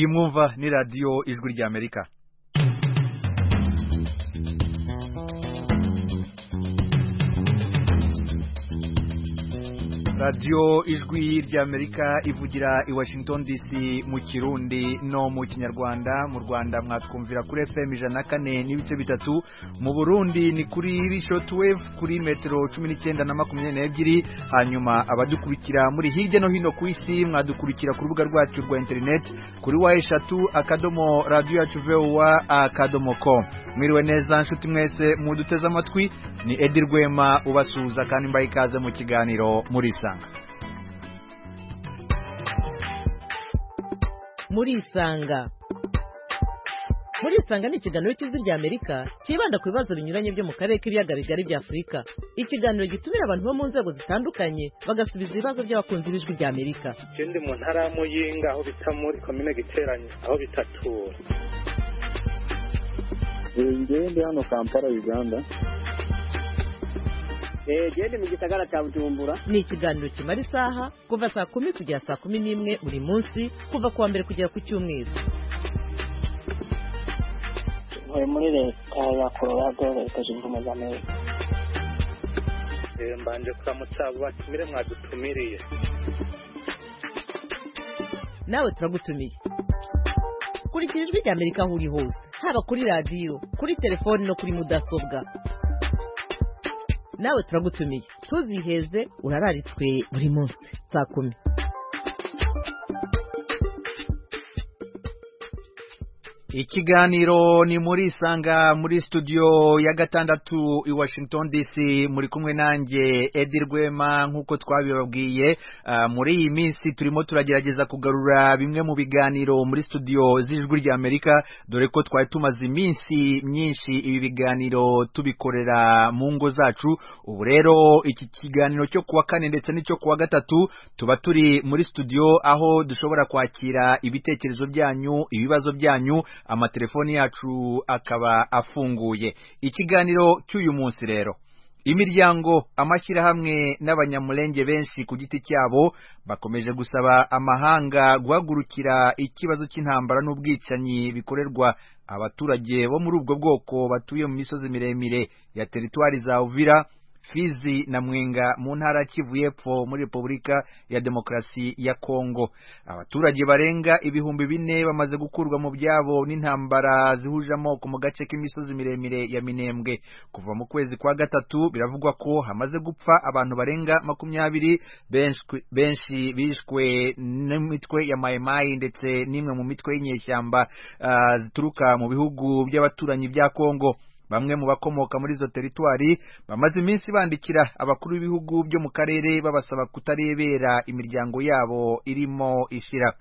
iyi mwumva ni radio Ijwi ry'Amerika. Radio Ijwi ry'Amerika ivugira i Washington DC mu Kirundi no mu Kinyarwanda. Mu Rwanda mwatwumvira kuri FM 104.3, mu Burundi ni kuri shortwave kuri metero 19 na 22, hanyuma abadukurikira muri hirya no hino ku isi mwadukurikira ku rubuga rwacu rwa internet kuri wa3.radio.com. Mwiriwe neza nshuti mwese muduteze amatwi, ni Edi Rwema ubasuhuza kandi mbaye ikaze mu kiganiro Murisanga. Murisanga ni ikiganiro cy'Ijwi ry'Amerika kibanda ku bibazo binyuranye byo mu karere k'ibiyaga bigari bya Afurika. Ikiganiro gitumira abantu bo mu nzego zitandukanye bagasubiza ibibazo by'abakunzi b'Ijwi ry'Amerika. Ikindi mu ntara y'Amuyinga aho bita muri komine Giteranye aho bitatura. Ngende hano Kampala Uganda. Gende mu gisagara cya Bujumbura. Ni ikiganiro kimara isaha kuva saa 10 kugera saa 11 buri munsi kuva kuwa mbere kugera ku cyumweru. Muri leta ya Colorado leta zunze ubumwe za Amerika. Mbanje kuramutsa batumire mwadutumiriye. Nawe turagutumiye. Kurikira Ijwi ry'Amerika aho uri hose, haba kuri radio, kuri telefone no kuri mudasobwa. Nawe turagutumiye. Tuziheze urararitswe buri munsi saa 10. Ikiganiro ni Murisanga muri studio ya gatandatu i Washington DC, muri kumwe nanjye Edi Rwema. Nkuko twabibabwiye, muri iyi minsi turimo turagerageza kugarura bimwe mu biganiro muri studio z'Ijwi ry'Amerika, dore ko twari tumaze iminsi myinshi ibi biganiro tubikorera mu ngo zacu. Ubu rero iki kiganiro cyo kuwa kane ndetse n'icyo kuwa gatatu tuba turi muri studio aho dushobora kwakira ibitekerezo byanyu, ibibazo byanyu, amatelefoni yacu akaba afunguye. Ikiganiro cy'uyu munsi rero, imiryango, amashyirahamwe n'abanyamulenge benshi ku giti cyabo bakomeje gusaba amahanga guhagurukira ikibazo cy'intambara n'ubwicanyi bikorerwa abaturage bo muri ubwo bwoko batuye mu misozi miremire ya teritwari za Uvira, Fizi na Mwenga mu ntara Kivu y'Epfo muri Repubulika ya Demokarasi ya Kongo. Abaturage barenga ibihumbi 4 bamaze gukurwa mu byabo n'intambara zihuje amoko mu gace k'imisozi miremire ya Minembwe. Kuva mu kwezi kwa gatatu biravugwa ko hamaze gupfa abantu barenga 20, benshi bishwe n'imitwe ya Maimai ndetse n'imwe mu mitwe y'inyeshyamba zituruka mu bihugu by'abaturanyi bya Kongo. Bamwe mu bakomoka muri izo teritwari bamaze iminsi bandikira abakuru b'ibihugu byo mu karere babasaba kutarebera imiryango yabo irimo ishira.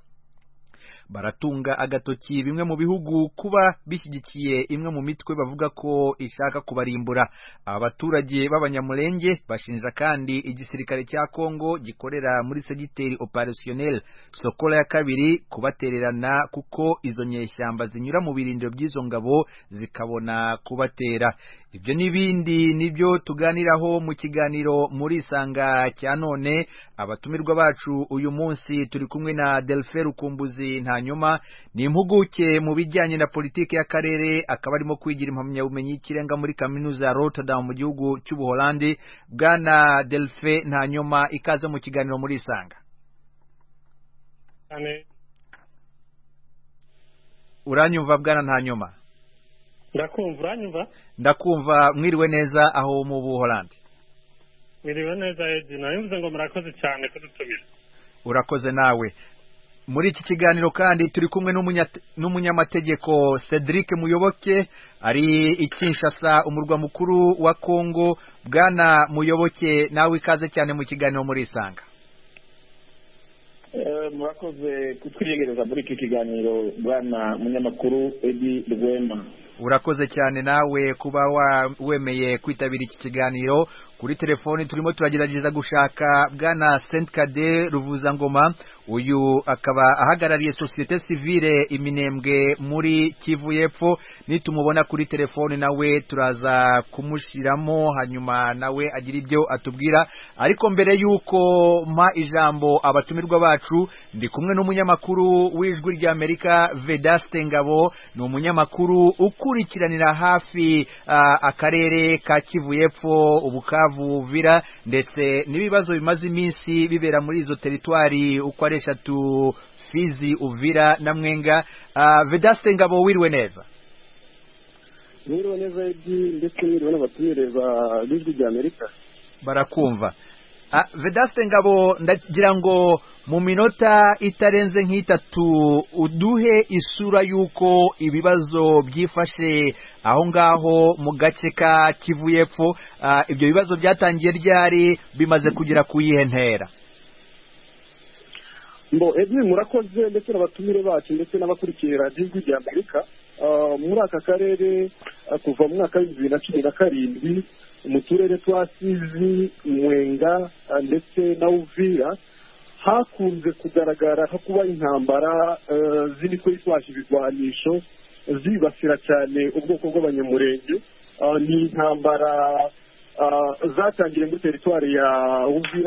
Baratunga agatoki bimwe mu bihugu kuba bishyigikiye imwe mu mitwe bavuga ko ishaka kubarimbura. Abaturage b'abanyamulenge bashinja kandi igisirikare cya Kongo gikorera muri segiteri opérationnel Sokola ya kabiri kubatererana, kuko izo nyeshyamba zinyura mu birindiro by'izo ngabo zikabona kubatera. Ibyo n'ibindi nibyo tuganiraho mu kiganiro Murisanga cya none. Abatumirwa bacu uyu munsi turi kumwe na Delphin Rukumbuzi Ntanyuma, ni impuguke mu bijyanye na politiki y'akarere, akaba arimo kwigira impamyabumenyi y'ikirenga muri kaminuza ya Rotterdam mu gihugu cy'Ubuholandi. Bwana Delphin Ntanyuma, ikaze mu kiganiro Murisanga. Uranyumva Bwana Ntanyuma? Ndakumva. Uranyumva? Ndakumva. Mwiriwe neza aho mu Buholandi? Mwiriwe neza Edi, nayumva ngo murakoze cyane kudutumira. Urakoze nawe. Muri iki kiganiro kandi turi kumwe n'umunyamategeko Cedric Muyoboke, ari i Kinshasa umurwa mukuru wa Kongo. Bwana Muyoboke, nawe ikaze cyane mu kiganiro Murisanga. Murakoze kutwiyegereza muri iki kiganiro bwana munyamakuru Edi Rwema. Urakoze cyane nawe kuba wemeye kwitabira iki kiganiro. kuri telefoni turimo turagerageza gushaka bwana Sentkade Ruvuzangoma, uyu akaba ahagarariye societe civile Iminembwe muri Kivu y'Epfo. Nitumubona kuri telefoni nawe turaza kumushiramo hanyuma nawe agira ibyo atubwira, ariko mbere yuko mpa ijambo abatumirwa bacu ndi kumwe n'umunyamakuru w'Ijwi ry'Amerika Vedaste Ngabo. Ni umunyamakuru ukurikiranira hafi akarere ka Kivu y'Epfo, Ubukavu, Uvira ndetse n'ibibazo bimaze iminsi bibera muri izo teritwari uko ari 3: Fizi, Uvira na Mwenga. Vedaste Ngabo, wiriwe neza? Wiriwe neza ndetse wiriwe n'abatumire b'Ijwi ry'Amerika. Barakumva. Vedaste Ngabo, ndagira ngo mu minota itarenze nk'itatu uduhe isura y'uko ibibazo byifashe aho ngaho mu gace ka Kivu y'Epfo. Ibyo bibazo byatangiye ryari, bimaze kugera ku yihe ntera? Murakoze ndetse n'abatumire bacu ndetse n'abakurikira Ijwi ry'Amerika. Muri aka karere kuva mu mwaka wa 2017 mu turere twa Fizi, Mwenga ndetse na Uvira hakunze kugaragara ko kuba intambara z'imitwe yitwaje ibigwanisho zibasira cyane ubwoko bw'abanyamurenge. Ni intambara zatangiye muri teritwari ya Uvira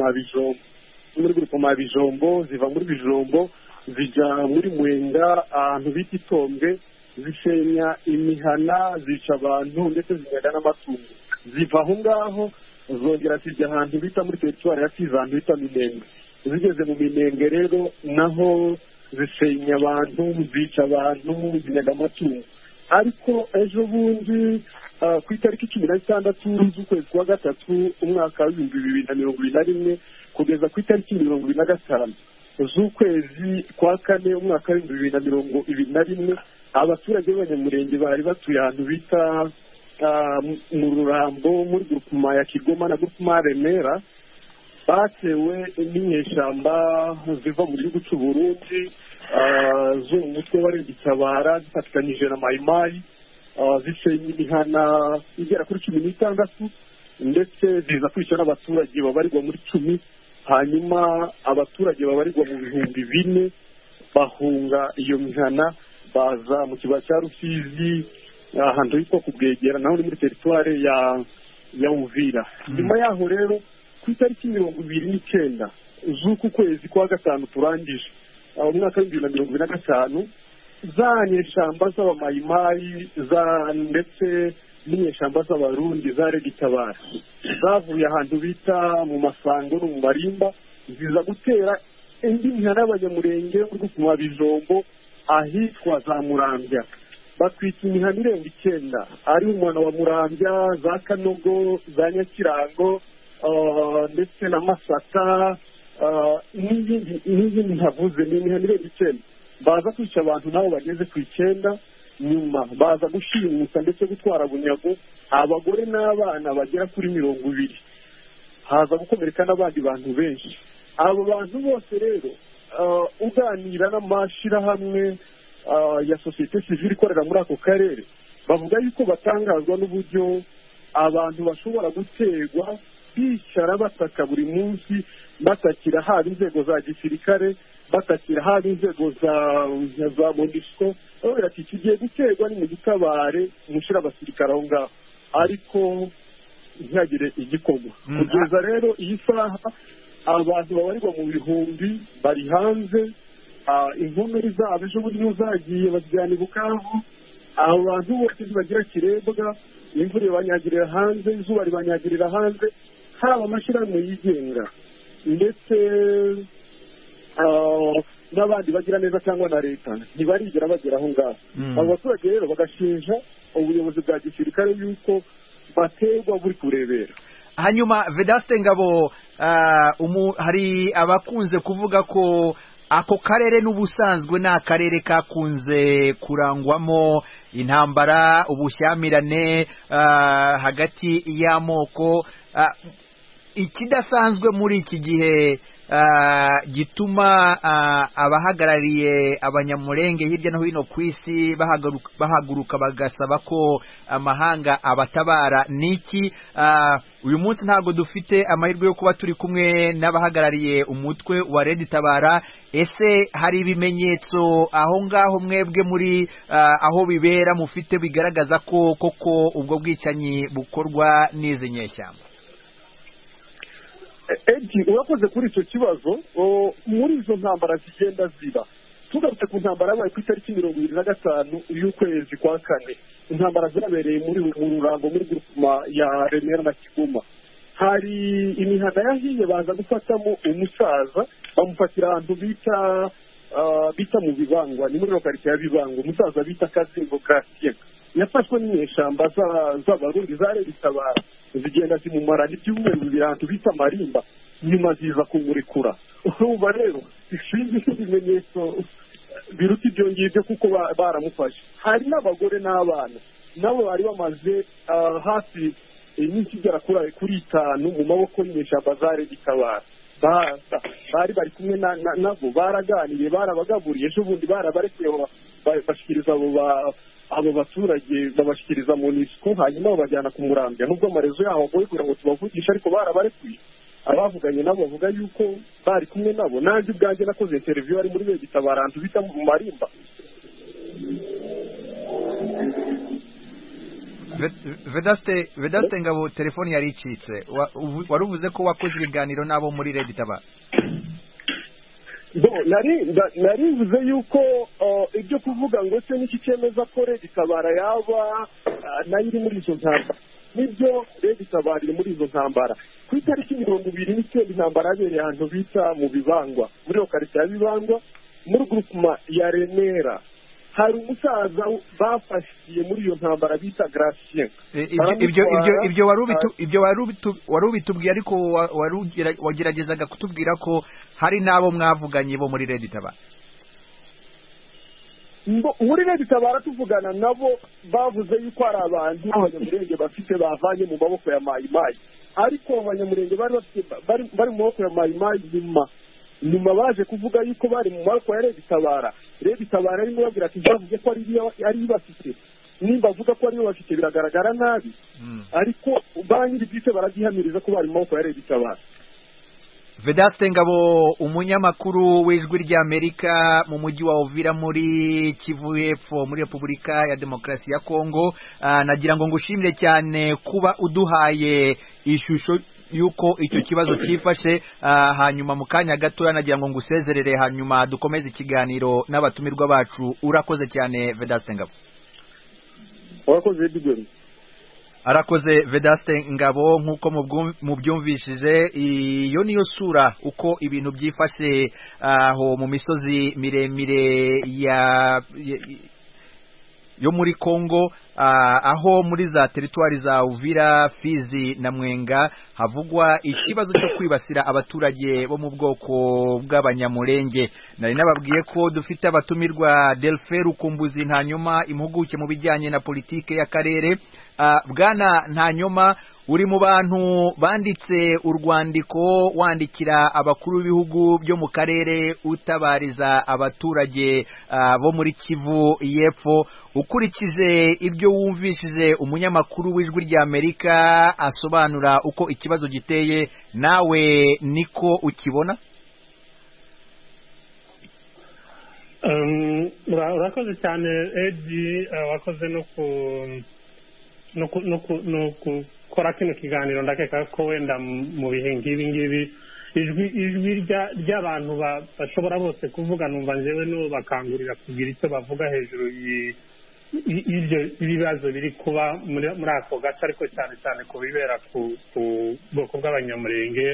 muri Grupema Bijombo, ziva muri Bijombo zijya muri Mwenga ahantu bita Itombwe, zisenya imihana, zica abantu ndetse zinyega n'amatungo. Ziva aho ngaho zongera zijya ahantu bita muri teritwari ya Fizi, ahantu bita Minembwe. Zigeze mu Minembwe rero naho zisenya abantu, zica abantu, zinyega amatungo. Ariko ejo bundi ku itariki 16 z'ukwezi kwa gatatu umwaka wa 2021 kugeza ku itariki 25 z'ukwezi kwa kane umwaka wa 2021 abaturage b'abanyamurenge bari batuye ahantu bita mu Rurambo muri Grupema ya Kigoma na Grupema Remera batewe n'inyeshyamba ziva mu gihugu cy'u Burundi zo mu mutwe wa Gitabara zifatikanyije na Mayimayi, zisenya imihana igera kuri 16 ndetse ziza kwica n'abaturage babarirwa muri 10. Hanyuma abaturage babarirwa mu bihumbi 4 bahunga iyo mihana baza mu kibaya cya Rusizi ahantu hitwa Kubwegera naho ni muri teritwari ya Uvira. Nyuma yaho rero ku itariki 29 z'uku kwezi kwa gatanu turangije umwaka wa 2025 zanyeshamba z'abamayimayi ndetse n'inyeshamba z'abarundi za Gitabara zavuye ahantu bita mu Masango no mu Marimba, ziza gutera indi mihana y'abanyamurenge uri Grupema Bijombo ahitwa za Murambya. Batwita imihana irenga 9 ari umwana wa Murambya, za Kanogo, za Nyakirango ndetse na Masaka n'izindi ntavuze. Ni imihana irenga 9 baza kwica abantu nabo bageze ku 9. Nyuma baza gushimuta ndetse gutwara bunyago abagore n'abana bagera kuri 20. Haza gukomereka n'abandi bantu benshi. Abo bantu bose rero uganira n'amashirahamwe ya societe civile ikorera muri ako karere bavuga yuko batangazwa n'uburyo abantu bashobora gutegwa bicara bataka buri munsi, batakira haba inzego za gisirikare, batakira haba inzego za MONUSCO. Ati kigiye gutegwa ni mu gitabare mushira abasirikare aho ngaho, ariko ntihagire igikorwa. Kugeza rero iyi saha abantu babarirwa mu bihumbi bari hanze. Inkomeri zabo ejo bundi zagiye bazijyana i Bukavu. Abo bantu bose bagira kirebwa, imvura ibanyagirira hanze, izuba ribanyagirira hanze, haba amashyirahamwe yigenga ndetse n'abandi bagira neza cyangwa na leta ntibarigera bagera aho ngaho. Abo baturage rero bagashinja ubuyobozi bwa gisirikare yuko baterwa buri kurebera. Hanyuma Vedaste Ngabo, hari abakunze kuvuga ko ako karere n'ubusanzwe na akarere kakunze kurangwamo intambara, ubushyamirane hagati y'amoko. Ikidasanzwe muri iki gihe gituma abahagarariye abanyamurenge hirya no hino ku isi bahaguruka bagasaba ko amahanga abatabara? Niki uyu munsi ntabwo dufite amahirwe yo kuba turi kumwe n'abahagarariye umutwe wa Red Tabara. Ese hari ibimenyetso aho ngaho mwebwe muri aho bibera mufite bigaragaza ko koko ubwo bwicanyi bukorwa n'izi nyeshyamba? urakoze kuri icyo kibazo. Muri izo ntambara zigenda ziba, tugarutse ku ntambara yabaye ku itariki 25 y'ukwezi kwa kane, intambara zabereye mu Rurango muri grupema ya Remera na Kigoma. Hari imihanda yahiye baza gufatamo umusaza, bamufatira ahantu bita mu Bibangwa, ni muri lokalite ya Bibangwa. Umusaza bita Kazingo Gratien yafashwe n'inyeshyamba z'abarundi za Red Tabara, zigenda zimumara n'ibyumweru bibiri ahantu bita Marimba, nyuma ziza kumurekura. Ubu rero ishinzwe ibimenyetso biruta ibyo ngibyo kuko baramufashe. Hari n'abagore n'abana nabo bari bamaze hafi iminsi igera kuri 5 mu maboko y'inyeshyamba za Red Tabara. Bari kumwe nabo, baraganiriye, barabagaburiye, ejo bundi barabarekuye bashikiriza abo baturage, babashikiriza mu nisiko, hanyuma babajyana ku Murambi. Nubwo amarezo yaho agoye kugira ngo tubavugishe, ariko barabarekuye. Abavuganye nabo bavuga yuko bari kumwe nabo. Nanjye ubwanjye nakoze interview ari muri Red Tabara ahantu bita mu Marimba. Vedaste Ngabo, telefoni yari icitse. Waruvuze ko wakoze ibiganiro nabo muri Red Tabara? narivuze yuko ibyo kuvuga ngo se n'iki cyemeza ko Red Tabara yaba nayo iri muri izo ntambara, nibyo Red Tabara iri muri izo ntambara. Ku itariki 29 intambara yabereye ahantu bita mu Bibangwa, muri lokalite ya Bibangwa, muri grupema ya Remera. Hari umusaza bafashiye muri iyo ntambara bita Gratien. Ibyo warubitubwiye, ariko wageragezaga kutubwira ko hari nabo mwavuganye bo muri Red Tabara. Muri Red Tabara tuvugana nabo bavuze yuko ari abantu abanyamurenge bafite bavanye mu maboko ya Mayimayi, ariko abanyamurenge bari mu maboko ya Mayimayi nyuma baje kuvuga yuko bari mu maboko ya Red Tabara. Red Tabara arimo babwira ati bavuze ko ari bafite, nimba avuga ko ari bafite biragaragara nabi, ariko banyiri bwite baragihamiriza ko bari mu maboko ya Red Tabara. Vedaste Ngabo, umunyamakuru w'Ijwi ry'Amerika mu mujyi wa Uvira muri Kivu y'Epfo muri Repubulika ya Demokarasi ya Kongo, nagira ngo ngushimire cyane kuba uduhaye ishusho yuko icyo kibazo cyifashe. Hanyuma mu kanya gato nagira ngo ngusezerere, hanyuma dukomeze ikiganiro n'abatumirwa bacu. Urakoze cyane Vedaste Ngabo. Urakoze Edwin. Arakoze Vedaste Ngabo. Nk'uko mubyumvishije, iyo niyo sura uko ibintu byifashe aho mu misozi miremire yo muri Kongo, aho muri za teritwari za Uvira, Fizi na Mwenga havugwa ikibazo cyo kwibasira abaturage bo mu bwoko bw'abanyamurenge. Nari nababwiye ko dufite abatumirwa Delphin Rukumbuzi Ntanyoma, impuguke mu bijyanye na politike y'akarere. Bwana Ntanyoma, uri mu bantu banditse urwandiko wandikira abakuru b'ibihugu byo mu karere utabariza abaturage bo muri Kivu y'Epfo. Ukurikije ibyo wumvishije umunyamakuru w'Ijwi ry'Amerika asobanura uko ikibazo giteye, nawe niko ukibona? Urakoze cyane Edi, wakoze no gukora kino kiganiro. Ndakeka ko wenda mu bihe ngibi ijwi ry'abantu bashobora bose kuvuga, numva njyewe no bakangurira kugira icyo bavuga hejuru y'ibyo ibibazo biri kuba muri ako gace, ariko cyane cyane ku bibera ku bwoko bw'abanyamurenge.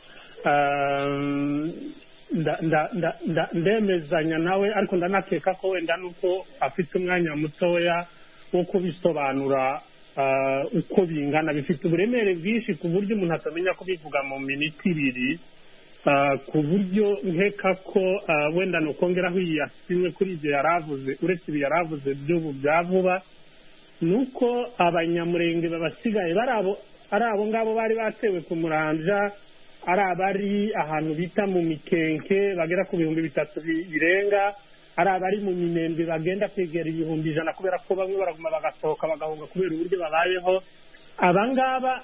Ndemezanya nawe, ariko ndanakeka ko wenda nuko afite umwanya mutoya wo kubisobanura uko bingana. Bifite uburemere bwinshi ku buryo umuntu atamenya kubivuga mu minota 2, ku buryo nkeka ko wenda nukongeraho yasimwe kuri ibyo yaravuze. Uretse ibi yaravuze by'ubu bya vuba, nuko abanyamurenge babasigaye ari abo ngabo bari batewe ku Murambya, ari abari ahantu bita mu mikenke bagera ku 3,000 birenga, ari abari mu Minembwe bagenda kwegera 100,000 kubera ko bamwe baraguma bagasohoka bagahunga kubera uburyo babayeho. Abangaba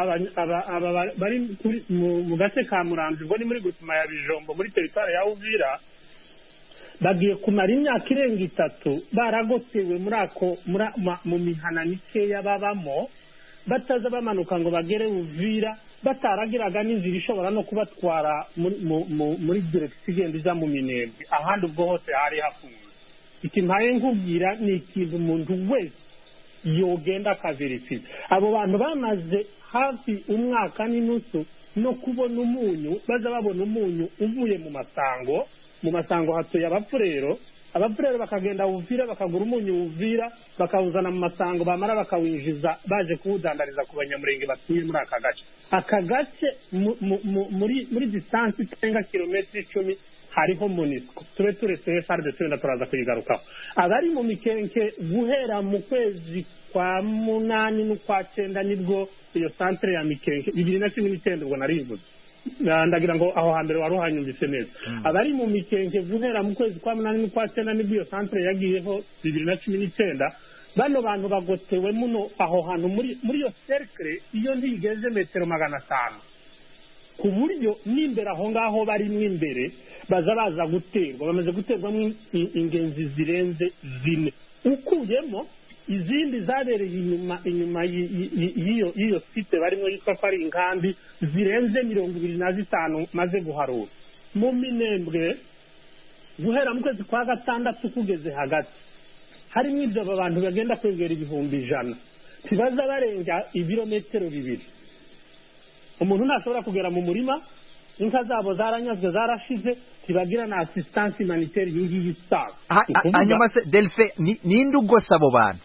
bari mu gace ka Muramvya ubwo ni muri Gutuma ya Bijombo muri teritwari ya Uvira, bagiye kumara imyaka irenga 3 baragotewe mu mihana mikeya babamo, bataza bamanuka ngo bagere Uvira, bataragiraga n'inzira ishobora no kubatwara muri direkisi igenda iza mu Minembwe, ahandi ubwo hose hari hafunze. Ikimpaye nkubwira ni ikintu umuntu wese yogenda akaverifira. Abo bantu bamaze hafi umwaka n'inusu no kubona umunyu, baza babona umunyu uvuye mu masango hatuye abapfurero bakagenda Uvira bakagura umunyu Uvira bakawuzana mu masango, bamara bakawinjiza baje kuwudandariza ku banyamurenge batuye muri aka gace muri distance irenga kilometero 10 hariho MONUSCO. Tube turetse FARDC twenda turaza kuyigarukaho. Abari mu mikenke guhera mu kwezi kwa 8 n'ukwa 9 nibwo iyo centre ya mikenke 2019 ubwo narivuze, ndagira ngo aho hambere wari uhanyumvise neza. Abari mu mikenke guhera mu kwezi kwa 8 n'ukwa 9 nibwo iyo centre yagiyeho 2019. Bano bantu bagotewe muno aho hantu muri iyo cercle iyo ntigeze metero 500, ku buryo n'imbere aho ngaho bari mwimbere baza guterwa, bamaze guterwamo ingenzi zirenze 4, ukuyemo izindi zabereye inyuma y'iyo site barimo yitwa ko ari inkambi zirenze 25 maze guharura. Mu Minembwe guhera mu kwezi kwa 6 kugeze hagati harimo ibyo abantu bagenda kwegera 100,000 tibaza barenga ibirometero 2. Umuntu ntashobora kugera mu murima, inka zabo zaranyazwe zarashize, tibagira na assistance humanitaire y'ingiyi sawa. Hanyuma se Delphin ninde ugose abo bantu?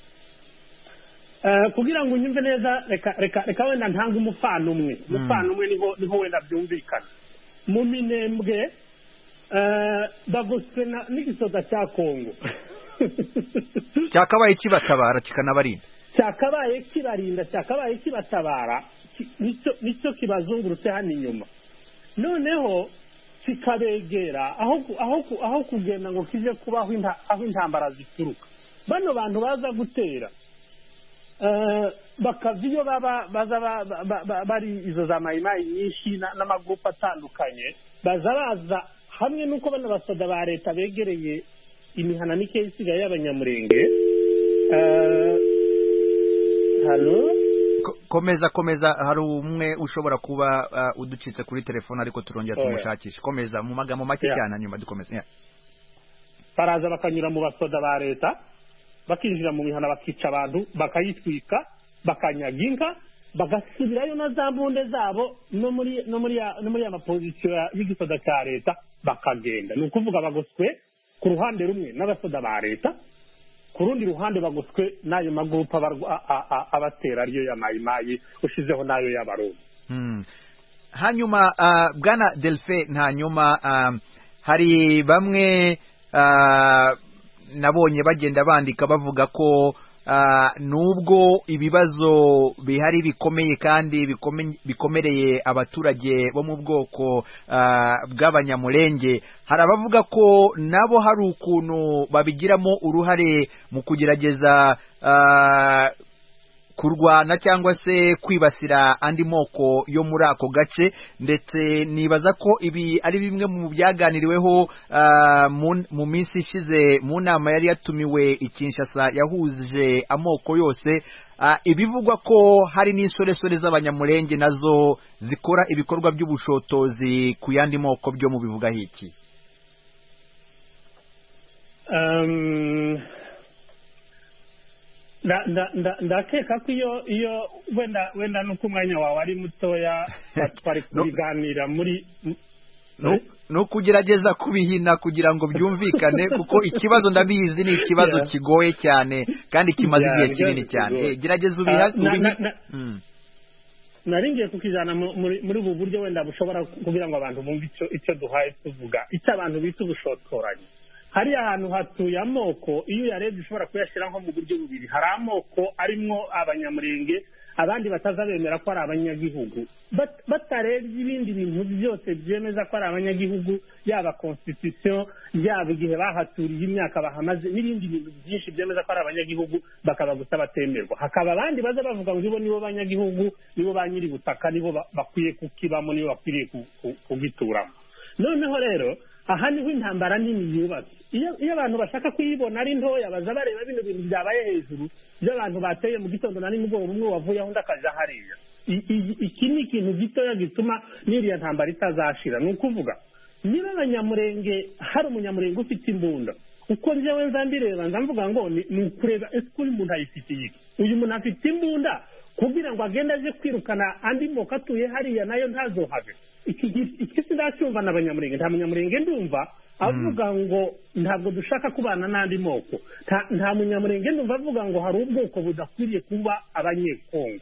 Kugira ngo unyumve neza reka wenda ntanga umufano umwe niho wenda byumvikana. Mu Minembwe bagoswe n'igisoda cya Kongo cyakabaye kibatabara kikanabarinda, cyakabaye kibarinda, cyakabaye kibatabara, nicyo kibazungurutse hano inyuma, noneho kikabegera aho kugenda ngo kije kubaho aho intambara zituruka. Bano bantu baza gutera bakaviyo baza bari izo za mayimayi nyinshi n'amagurupe atandukanye, baza hamwe n'uko bano basoda ba leta begereye imihana mike isigaye y'abanyamurenge. Halo, komeza, hari umwe ushobora kuba uducitse kuri telefone ariko turongera tumushakisha. Komeza mu magambo make cyane nyuma dukomeza. Baraza bakanyura mu basoda ba leta bakinjira mu mihana bakica abantu, bakayitwika, bakanyaga inka, bagasubirayo na za mbunde zabo no muri ya mapozisiyo y'igisoda cya leta bakagenda. Ni ukuvuga bagoswe ku ruhande rumwe n'abasoda ba leta, ku rundi ruhande bagoswe n'ayo magurupe abatera ariyo ya mayimayi ushizeho n'ayo y'abarundi. Hanyuma bwana Delphin, hanyuma hari bamwe nabonye bagenda bandika bavuga ko nubwo ibibazo bihari bikomeye kandi bikomereye abaturage bo mu bwoko bw'abanyamurenge, hari abavuga ko nabo hari ukuntu babigiramo uruhare mu kugerageza kurwana cyangwa se kwibasira andi moko yo muri ako gace, ndetse nibaza ko ibi ari bimwe mu byaganiriweho mu minsi ishize mu nama yari yatumiwe i Kinshasa yahuje amoko yose, ibivugwa ko hari n'insoresore z'abanyamurenge nazo zikora ibikorwa by'ubushotozi ku yandi moko byo mu bivuga hiki. ndakeka ko iyo wenda nuko umwanya wawe ari mutoya twari kubiganira muri no kugerageza kubihina kugira ngo byumvikane, kuko ikibazo ndabizi ni ikibazo kigoye cyane kandi kimaze igihe kinini cyane. Gerageza naringiye kukijana muri ubu buryo wenda bushobora kugira ngo abantu bumve icyo duhaye tuvuga, icyo abantu bita ubushotoranyi. Hari ahantu hatuye amoko, iyo uyarebye ushobora kuyashyira nko mu buryo bubiri. Hari amoko arimo abanyamurenge, abandi batazabemera ko ari abanyagihugu, barebye ibindi bintu byose byemeza ko ari abanyagihugu, yaba constitution, yaba igihe bahaturiye imyaka bahamaze, n'ibindi bintu byinshi byemeza ko ari abanyagihugu, bakaba gusa batemerwa. Hakaba abandi baza bavuga ngo ibo nibo banyagihugu, nibo ba nyiri butaka, nibo bakwiye kukibamo, nibo bakwiriye kugituramo. Noneho rero aha niho intambara nini yubatse. Iyo abantu bashaka kuyibona ari ntoya, baza bareba bino bintu byabaye hejuru by'abantu bateye mu gitondo na nimugoroba, umwe wavuye aho undi akaja hariya. Iki ni ikintu gitoya gituma n'iriya ntambara itazashira. Ni ukuvuga niba abanyamurenge hari umunyamurenge ufite imbunda, uko njyewe nza mbireba nza mvuga ngo ni ukureba ese uyu muntu ayifitiye iki. Uyu muntu afite imbunda kugira ngo agende aje kwirukana andi moko atuye hariya nayo ntazohave. Iki sindacyumva n'abanyamurenge. Nta munyamurenge ndumva avuga ngo ntabwo dushaka kubana n'andi moko. Nta munyamurenge ndumva avuga ngo hari ubwoko budakwiriye kuba abanyekongo.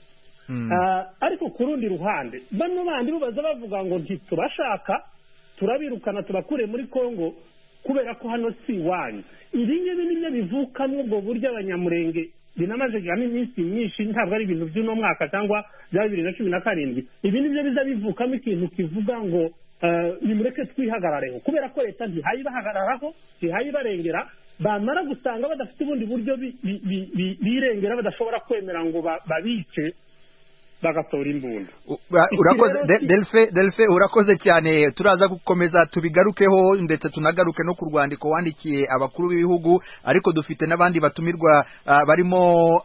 Ariko ku rundi ruhande bano bandi baza bavuga ngo ntitubashaka, turabirukana tubakure muri Kongo kubera ko hano si iwanyu. Ibi ngibi nibyo bivukamo ubwo buryo abanyamurenge binamaze iminsi myinshi, ntabwo ari ibintu by'uno mwaka cyangwa bya 2017. Ibi nibyo biza bivukamo ikintu kivuga ngo nimureke twihagarareho, kubera ko leta ntihayibahagararaho, ntihayibarengera, bamara gusanga badafite ubundi buryo birengera, badashobora kwemera ngo babice, bagatora imbunda. Urakoze Delphe, urakoze cyane. Turaza gukomeza tubigarukeho ndetse tunagaruke no ku rwandiko wandikiye abakuru b'ibihugu, ariko dufite n'abandi batumirwa barimo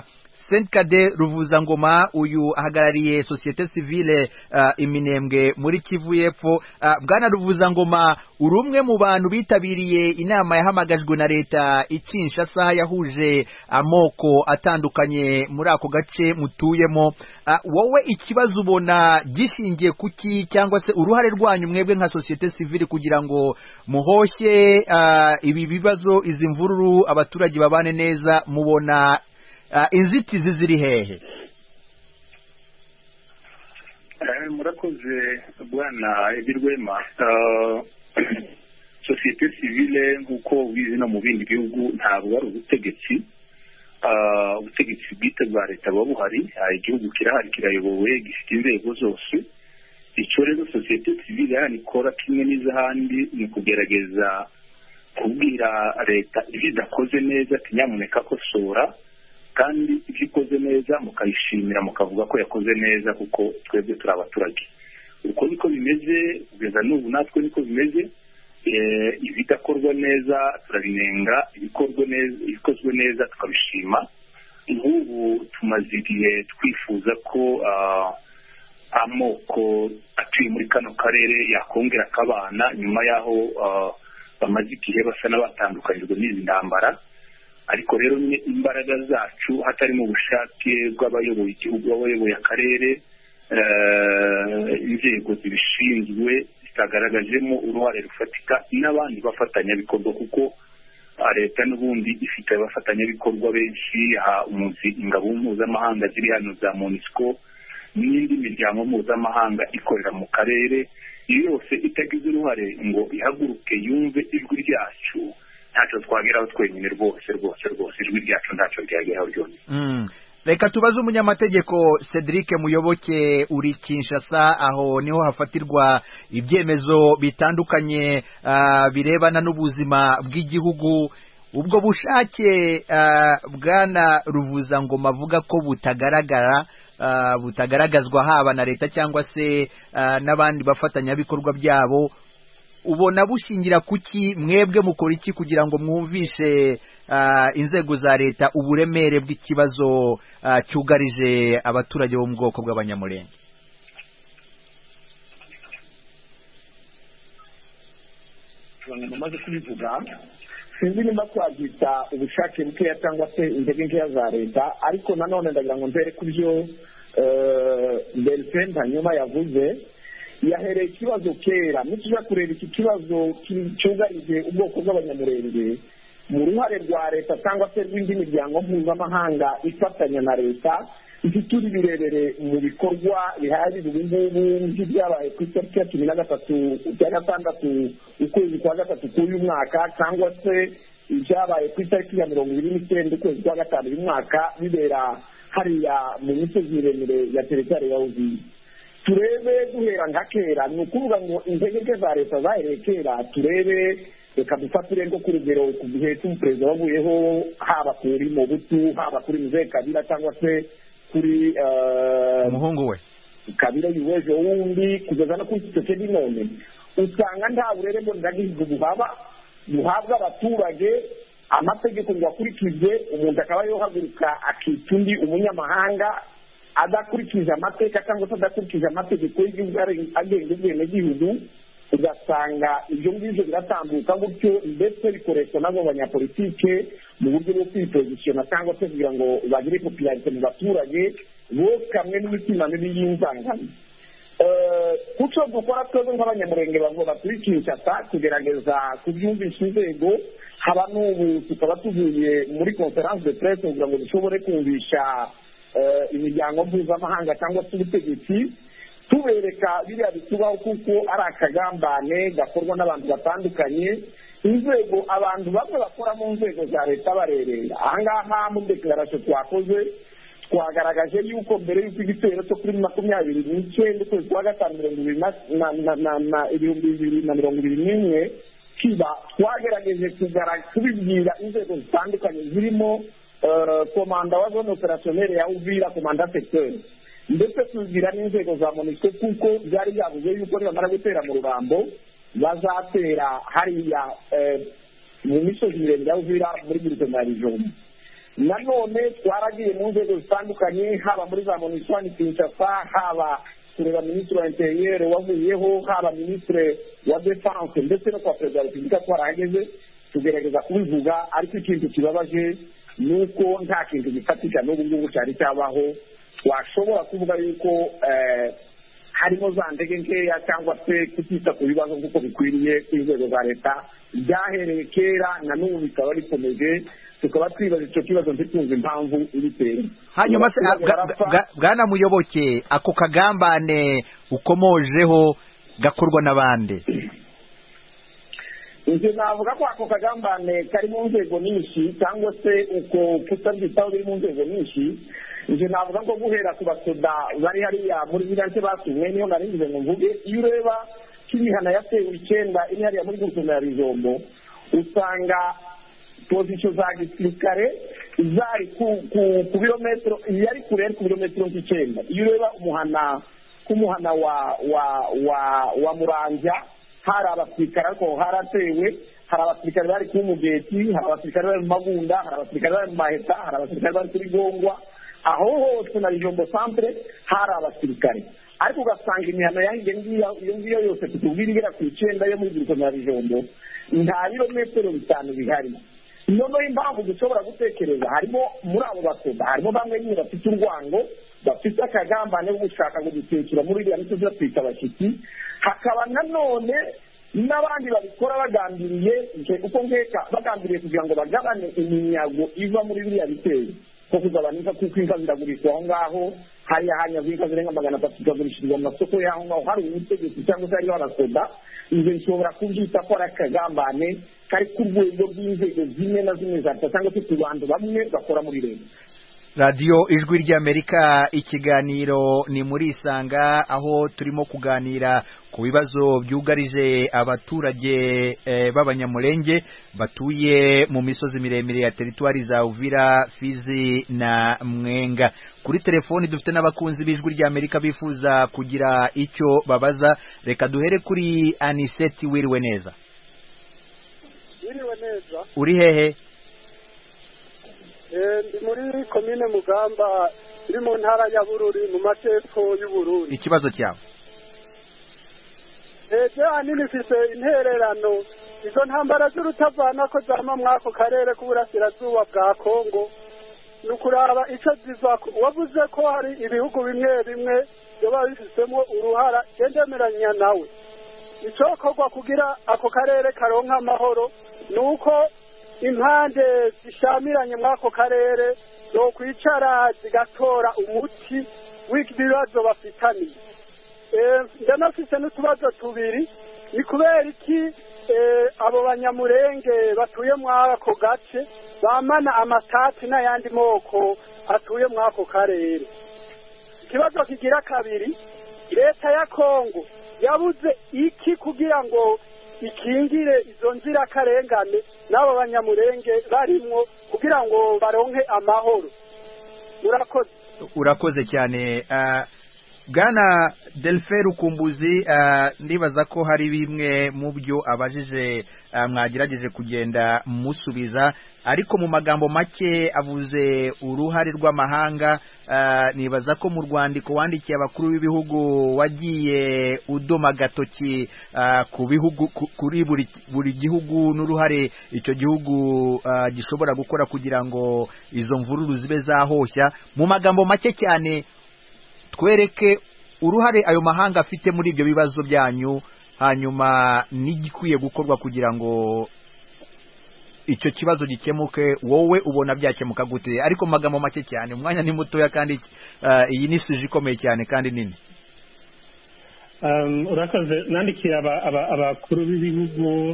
Senkade Ruvuzangoma, uyu ahagarariye societe civile Iminembwe muri Kivu y'Epfo. Bwana Ruvuzangoma, uri umwe mu bantu bitabiriye inama yahamagajwe na leta Kinshasa yahuje amoko atandukanye muri ako gace mutuyemo. Wowe ikibazo ubona gishingiye kuki, cyangwa se uruhare rwanyu mwebwe nka societe civile kugira ngo muhoshye ibi bibazo, izi mvururu, abaturage babane neza? Mubona inzitizi ziri hehe? Murakoze bwana Edirwema. Societe civile nk'uko ubizi no mu bindi bihugu ntabwo ari ubutegetsi. Ubutegetsi bwite bwa leta buba buhari, igihugu kirahari, kirayobowe, gifite inzego zose. Icyo rero societe civile hano ikora kimwe n'izahandi ni kugerageza kubwira leta ibyo idakoze ati nyamuneka kosora, kandi ibyo ikoze neza mukayishimira, mukavuga ko yakoze neza, kuko twebwe turi abaturage. Uko niko bimeze kugeza n'ubu, natwe niko bimeze. Ibidakorwa neza turabinenga, ibikozwe neza tukabishima. Nk'ubu tumaze igihe twifuza ko amoko atuye muri kano karere yakongera akabana nyuma y'aho bamaze igihe basa n'abatandukanyijwe n'izi ntambara. Ariko rero imbaraga zacu hatari mu bushake bw'abayoboye igihugu, abayoboye akarere, inzego zibishinzwe zitagaragajemo uruhare rufatika, n'abandi bafatanyabikorwa, kuko leta n'ubundi ifite abafatanyabikorwa benshi, ingabo mpuzamahanga ziri hano za MONUSCO n'indi miryango mpuzamahanga ikorera mu karere. Iyo yose itagize uruhare ngo ihaguruke yumve ijwi ryacu, ntacyo twageraho twenyine rwose. Ijwi ryacu ntacyo ryageraho ryonyine. Reka tubaze umunyamategeko Cedric Muyoboke, uri Kinshasa, aho niho hafatirwa ibyemezo bitandukanye birebana n'ubuzima bw'igihugu. Ubwo bushake bwana Ruvuzangoma avuga ko butagaragazwa haba na leta cyangwa se n'abandi bafatanyabikorwa byabo, ubona bushingira kuki? Mwebwe mukora iki kugira ngo mwumvishe inzego za leta uburemere bw'ikibazo cyugarije abaturage bo mu bwoko bw'abanyamurenge? Tumaze kubivuga, sinzi nimba twabyita ubushake bukeya cyangwa se intege nkeya za leta, ariko nanone ndagira ngo mbere ku byo Delphe Ntanyuma yavuze. Yahereye ikibazo kera, nitujya kureba iki kibazo cyugarije ubwoko bw'abanyamurenge, mu ruhare rwa leta cyangwa se rw'indi miryango mpuzamahanga ifatanya na leta, turi birebere mu bikorwa bihari ubu ngubu nk'ibyabaye ku itariki ya 13/6 ukwezi kwa gatatu k'uyu mwaka, cyangwa se ibyabaye ku itariki ya 29 ukwezi kwa gatanu uyu mwaka, bibera hariya mu misozi miremire ya teritwari ya Uvira. turebe guhera nka kera ni ukuvuga ngo intege za leta zahereye kera turebe reka dufatire nko ku rugero ku gihe cy'umuperezida wavuyeho haba kuri Mobutu haba kuri Mzee Kabila cyangwa se kuri umuhungu we Kabila yuweje wundi kugeza no kuri Tshisekedi none usanga nta burere mboneragihugu buhabwa abaturage amategeko ngo akurikizwe umuntu akaba yohaguruka akita undi umunyamahanga adakurikije amateka cyangwa se adakurikije amategeko y'igihugu agenga ubwenegihugu ugasanga ibyo ngibyo biratambuka gutyo ndetse bikoreshwa n'abo banyapolitike mu buryo bwo kwipozisiyona cyangwa se kugira ngo bagire popularite mu baturage bose kamwe n'imitima mibi y'inzangano kuco dukora twebwe nk'abanyamurenge bavuga turi Kinshasa kugerageza kubyumvisha inzego haba n'ubu tukaba tuvuye muri conference de presse kugira ngo dushobore kumvisha imiryango mpuzamahanga cyangwa se ubutegetsi tubereka biriya bitubaho kuko ari akagambane gakorwa n'abantu batandukanye inzego abantu bamwe bakora mu nzego za leta barerera ahangaha muri deklaration twakoze twagaragaje yuko mbere y'uko igitero cyo kuri 29 ukwezi kwa gatanu 2021 kiba twagerageje kubibwira inzego zitandukanye zirimo komanda wa zone opérationnelle ya Uvira komanda secteur ndetse tubwira n'inzego za MONUSCO kuko byari byavuze yuko nibamara gutera mu Rurambo bazatera hariya mu misozi miremire ya Uvira muri Buruseli Bijombo nanone twaragiye mu nzego zitandukanye haba muri za MONUSCO ni Kinshasa haba kureba minisitiri wa interieur wavuyeho haba minisitiri wa defense ndetse no kwa perezida wa repubulika twarahageze tugerageza kubivuga ariko ikintu kibabaje nuko nta kintu gifatika n'ubu ngubu cyari cyabaho washobora kuvuga yuko harimo za ndege nkeya cyangwa se kutita ku bibazo nk'uko bikwiriye ku nzego za leta byahereye kera na n'ubu bikaba bikomeje tukaba twibaza icyo kibazo ntitunze impamvu ibitera hanyuma se bwana Muyoboke ako kagambane ukomojeho gakorwa n'abande ibyo navuga ko ako kagambane kari mu nzego nyinshi cyangwa se uko kutabyitaho biri mu nzego nyinshi ibyo navuga ngo guhera ku basoda bari hariya muri biranse batumwe niyo naringize ngo mvuge iyo ureba k'imihana yatewe 9 iri hariya muri Buruseli Bijombo usanga pozisiyo za gisirikare zari ku birometero yari kure ku birometero 9 iyo ureba umuhana wa Muramvya hari abasirikare ariko haratewe hari abasirikare bari ku Mugeti hari abasirikare bari mu Magunda hari abasirikare bari mu Maheta hari abasirikare bari kuri Gongwa aho hose na Bijombo centre hari abasirikare ariko ugasanga imihano iyo ngiyo yose tutubwira igera ku 9 yo muri Buruseli Bijombo nta birometero 5 bihari noneho impamvu dushobora gutekereza harimo muri abo basoda harimo bamwe nyine bafite urwango bafite akagambane ko gushaka ngo dutekera muri iriya misozi batwita abashyitsi hakaba nanone n'abandi babikora bagambiriye uko nkeka bagambiriye kugira ngo bagabane iminyago iva muri biriya bitero ko kugabanika kuko inka ziragurishwa aho ngaho hariya hanyaze inka zirenga 300 zikagurishirizwa mu masoko y'aho ngaho hari ubutegetsi cyangwa se hariho abasoda ibyo bishobora kubyita ko ari akagambane kari ku rwego rw'inzego zimwe na zimwe za leta cyangwa se ku bantu bamwe bakora muri leta radiyo ijwi ry'Amerika ikiganiro ni muri Isanga aho turimo kuganira ku bibazo byugarije abaturage b'abanyamurenge batuye mu misozi miremire ya teritwari za Uvira, Fizi na Mwenga. Kuri telefoni dufite n'abakunzi b'ijwi ry'Amerika bifuza kugira icyo babaza. Reka duhere kuri Aniseti. Wiriwe neza? Wiriwe neza. Uri hehe? Ndi muri komine Mugamba iri mu ntara ya Bururi mu majyepfo y'u Burundi. Ikibazo cyawe? Ahanini mfite intererano izo ntambara z'urutavana ko zama mwako karere k'uburasirazuba bwa Kongo ni ukuraba icyo ziva. Wavuze ko hari ibihugu bimwe bimwe biba bifitemo uruhara ndemeranya nawe. Icyokorwa kugira ako karere karonka amahoro ni uko impande zishamiranye mwako karere no kwicara zigatora umuti w'ibibazo bafitaniye. Ndanafise n'utubazo tubiri. Ni kubera iki abo banyamurenge batuye mwako gace bamana amatati n'ayandi moko atuye mwako karere? Ikibazo kigira kabiri, leta ya Kongo yabuze iki kugira ngo ikingire izo nzirakarengane n'abo banyamurenge barimwo kugira ngo baronke amahoro. Urakoze cyane. Bwana Delphin Rukumbuzi, ndibaza ko hari bimwe mu byo abajije mwagerageje kugenda musubiza, ariko mu magambo make avuze uruhare rw'amahanga. Nibaza ko mu rwandiko wandikiye abakuru b'ibihugu wagiye udoma gatoki ku bihugu, kuri buri gihugu n'uruhare icyo gihugu gishobora gukora kugira ngo izo mvururu zibe zahoshya. Mu magambo make cyane twereke uruhare ayo mahanga afite muri ibyo bibazo byanyu, hanyuma n'igikwiye gukorwa kugira ngo icyo kibazo gikemuke. Wowe ubona byakemuka gute? Ariko mu magambo make cyane, umwanya ni mutoya kandi iyi ni suje ikomeye cyane kandi nini. Urakoze. Nandikiye abakuru b'ibihugu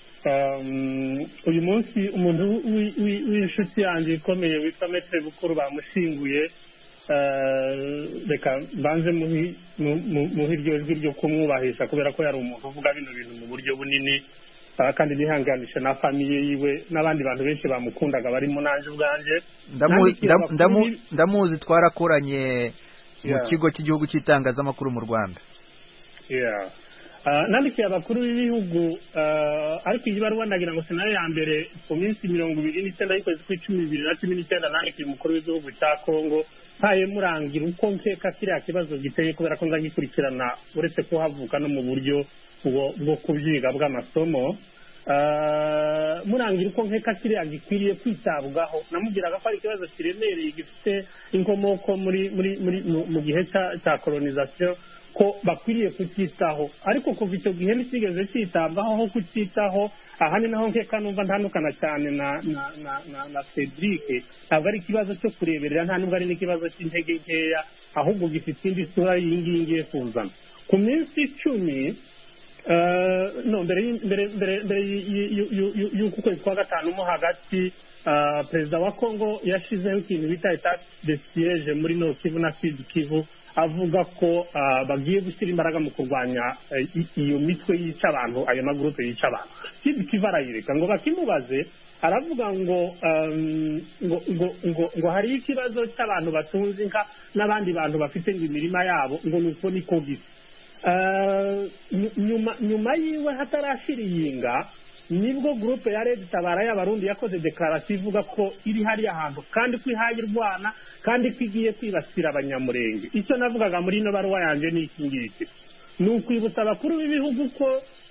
uyu munsi umuntu w'inshuti yanjye ikomeye witwa Maître Bukuru bamushinguye. Reka banze muhi iryo jwi ryo kumwubahisha kubera ko yari umuntu uvuga bino bintu mu buryo bunini, kandi bihanganisha na famiye yiwe n'abandi bantu benshi bamukundaga barimo nanje ubwanje. Ndamuzi, twarakoranye mu kigo cy'igihugu cy'itangazamakuru mu Rwanda. Nandikiye abakuru b'ibihugu, ariko iyi baruwa ndagira ngo sinayo ya mbere ku minsi 29 y'ukwezi kwa 2019 nandikiye umukuru w'igihugu cya Kongo ntaye murangira uko nkeka kiriya kibazo giteye, kubera ko nzagikurikirana uretse ko havuka no mu buryo bwo kubyiga bw'amasomo. Murangira uko nkeka kiriya gikwiriye kwitabwaho. Namubwiraga ko ari ikibazo kiremereye gifite inkomoko mu gihe cya colonization, ko bakwiriye kukitaho, ariko kuva icyo gihe ntikigeze cyitabwaho aho kukitaho. Aha ni naho nkeka numva ntandukana cyane na Cedric. Ntabwo ari ikibazo cyo kureberera, nta nubwo ari n'ikibazo cy'intege nkeya, ahubwo gifite indi sura y'ingiyi ngiye kuzana. Ku minsi 10 mbere y'uku kwezi kwa gatanu mo hagati, perezida wa Kongo yashizeho ikintu bita etat de siège muri Nord Kivu na Sud Kivu, avuga ko bagiye gushyira imbaraga mu kurwanya iyo mitwe yica abantu, ayo magurupe yica abantu. Sud Kivu arayireka ngo bakimubaze, aravuga ngo hari ikibazo cy'abantu batunze inka n'abandi bantu bafite imirima yabo, ngo nuko niko gisa. Nyuma yiwe hatarashira iyinga nibwo groupe ya Red Tabara y'abarundi yakoze declaration ivuga ko iri hari ahantu kandi kwihaye irwana kandi kwigiye kwibasira abanyamurenge. Icyo navugaga muri no baruwa yanje ni iki ngiki, ni ukwibutsa abakuru b'ibihugu ko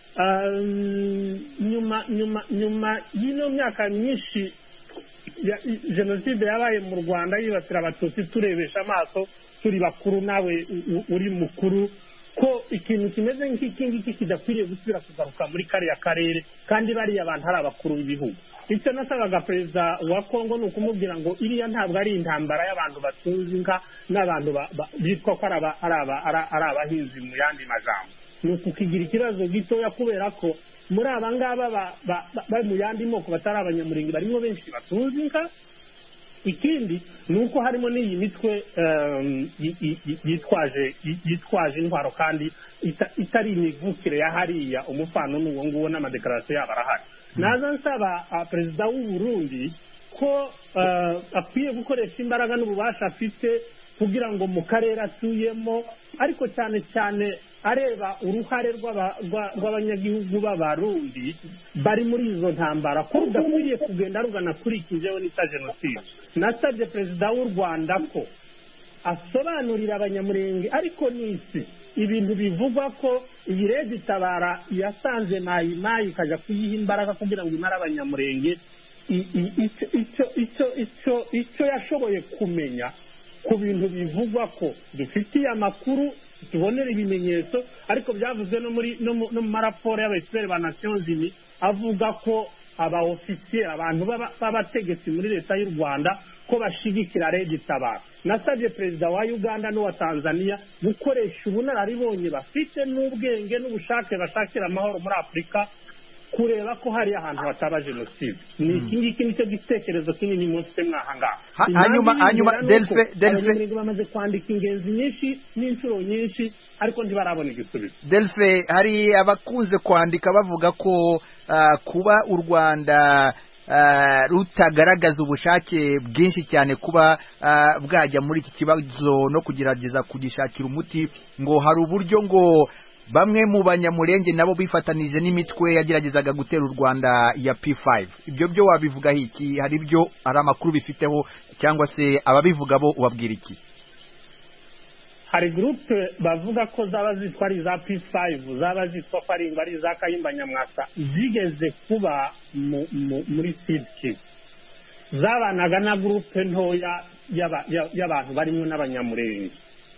nyuma y'ino myaka myinshi jenoside yabaye mu Rwanda yibasira abatutsi, turebesha amaso turi bakuru nawe uri mukuru, ko ikintu kimeze nk'iki ngiki kidakwiriye gusubira kugaruka muri kariya karere, kandi bariya abantu hari abakuru b'ibihugu. Icyo nasabaga perezida wa Kongo ni ukumubwira ngo iriya ntabwo ari intambara y'abantu batunze inka n'abantu bitwa ko ari abahinzi mu yandi majambo. Ni ukukigira ikibazo gitoya, kubera ko muri aba ngaba bari mu yandi moko batari abanyamurenge barimo benshi batunze inka. Ikindi ni uko harimo n'iyi mitwe yitwaje intwaro kandi itari imivukire ya hariya, umufano n'uwo nguwo n'amadekarasiyo yabo arahari. Naza nsaba perezida w'u Burundi ko akwiye gukoresha imbaraga n'ububasha afite kugira ngo mu karere atuyemo, ariko cyane cyane areba uruhare rw'abanyagihugu b'abarundi bari muri izo ntambara, ko rudakwiriye kugenda rugana kuri ikijeho n'ita jenoside. Nasabye perezida w'u Rwanda ko asobanurira abanyamurenge ariko n'isi ibintu bivugwa ko iyi Red Tabara yasanze mayi ikajya kuyiha imbaraga kugira ngo imare abanyamurenge. Icyo yashoboye kumenya ku bintu bivugwa ko dufitiye amakuru, tubonera ibimenyetso, ariko byavuzwe no mu maraporo y'abaexpert ba Nations Unies avuga ko abaofisiye, abantu b'abategetsi muri leta y'u Rwanda, ko bashigikira Red Tabara. Nasabye perezida wa Uganda n'uwa Tanzania gukoresha ubunararibonye bafite n'ubwenge n'ubushake bashakira amahoro muri Afurika, kureba ko hari ahantu hataba jenoside. Ni iki ngiki nicyo gitekerezo kinini mufite mwahangaha. Hanyuma Delphe bamaze kwandika ingenzi nyinshi n'inshuro nyinshi ariko ntibarabona igisubizo. Delphe, hari abakunze kwandika bavuga ko kuba u Rwanda rutagaragaza ubushake bwinshi cyane kuba bwajya muri iki kibazo no kugerageza kugishakira umuti, ngo hari uburyo ngo bamwe mu banyamurenge nabo bifatanije n'imitwe yageragezaga gutera u Rwanda ya P5. Ibyo byo wabivuga iki? Hari ibyo ari amakuru bifiteho cyangwa se ababivuga bo ubabwira iki? Hari groupe bavuga ko zaba zitwa ari za P5, zaba zitwa ko ari za Kayumba Nyamwasa, zigeze kuba muri Sud Kivu. Zabanaga na groupe ntoya y'abantu barimo n'abanyamurenge.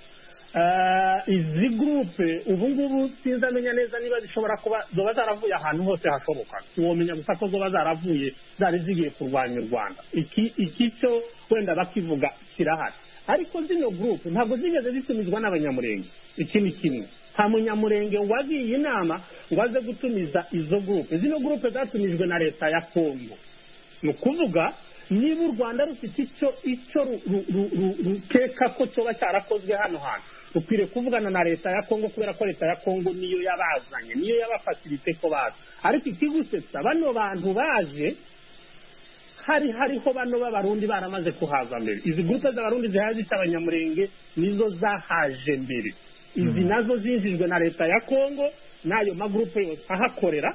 Izi groupe ubu ngubu sinzamenya neza niba zishobora kuba zoba zaravuye ahantu hose hashoboka. Uwomenya gusa ko zoba zaravuye zari zigiye kurwanya u Rwanda. Iki cyo wenda bakivuga kirahari. Ariko zino groupe ntabwo zigeze zitumizwa n'abanyamurenge. Iki ni kimwe. Nta munyamurenge wagiye inama ngo aze gutumiza izo groupe. Zino groupe zatumijwe na leta ya Kongo. Ni kuvuga niba u Rwanda rufite icyo rukeka ko cyoba cyarakozwe hano hantu, rukwiriye kuvugana na leta ya Kongo, kubera ko leta ya Kongo niyo yabazanye, niyo yabafasilite ko baza. Ariko ikigusetsa bano bantu baje hariho bano b'abarundi baramaze kuhaza mbere. Izi groupe z'abarundi zihaje abanyamurenge nizo zahaje mbere. Izi nazo zinjijwe na leta ya Kongo n'ayo magroupe yose ahakorera.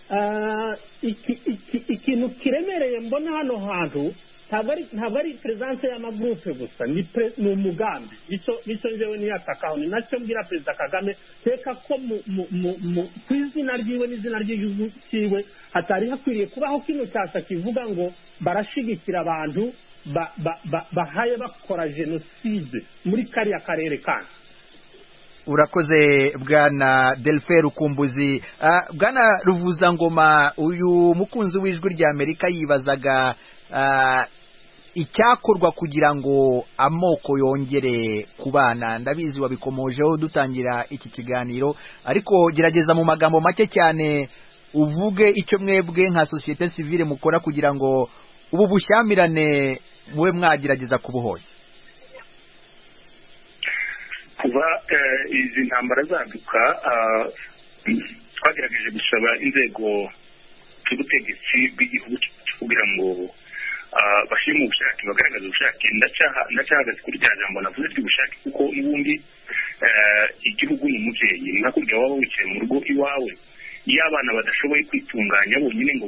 Ikintu kiremereye mbona hano hantu ntabwo ari presence y'amagroupe gusa, ni umugambi. Nicyo njyewe niyatakaho, ni nacyo mbwira Perezida Kagame, teka ko ku izina ryiwe n'izina ry'igihugu cyiwe hatari hakwiriye kubaho kino cyasa kivuga ngo barashigikira abantu bahaye bakora jenoside muri kariya karere kandi. Urakoze bwana Delphe Rukumbuzi. Bwana Ruvuzangoma, uyu mukunzi w'ijwi rya Amerika yibazaga icyakorwa kugira ngo amoko yongere kubana. Ndabizi wabikomojeho dutangira iki kiganiro, ariko gerageza mu magambo make cyane uvuge icyo mwebwe nka societe civile mukora kugira ngo ubu bushyamirane mube mwagerageza kubuhoza. Kuva izi ntambara zaduka twagerageje gusaba inzego z'ubutegetsi bw'igihugu kugira ngo bashyire mu bushake, bagaragaza ubushake. Ndacyahagaze kuri rya jambo navuze ry'ubushake, kuko n'ubundi igihugu ni umubyeyi. Ni nka kurya waba wicaye mu rugo iwawe, iyo abana badashoboye kwitunganya bonyine ngo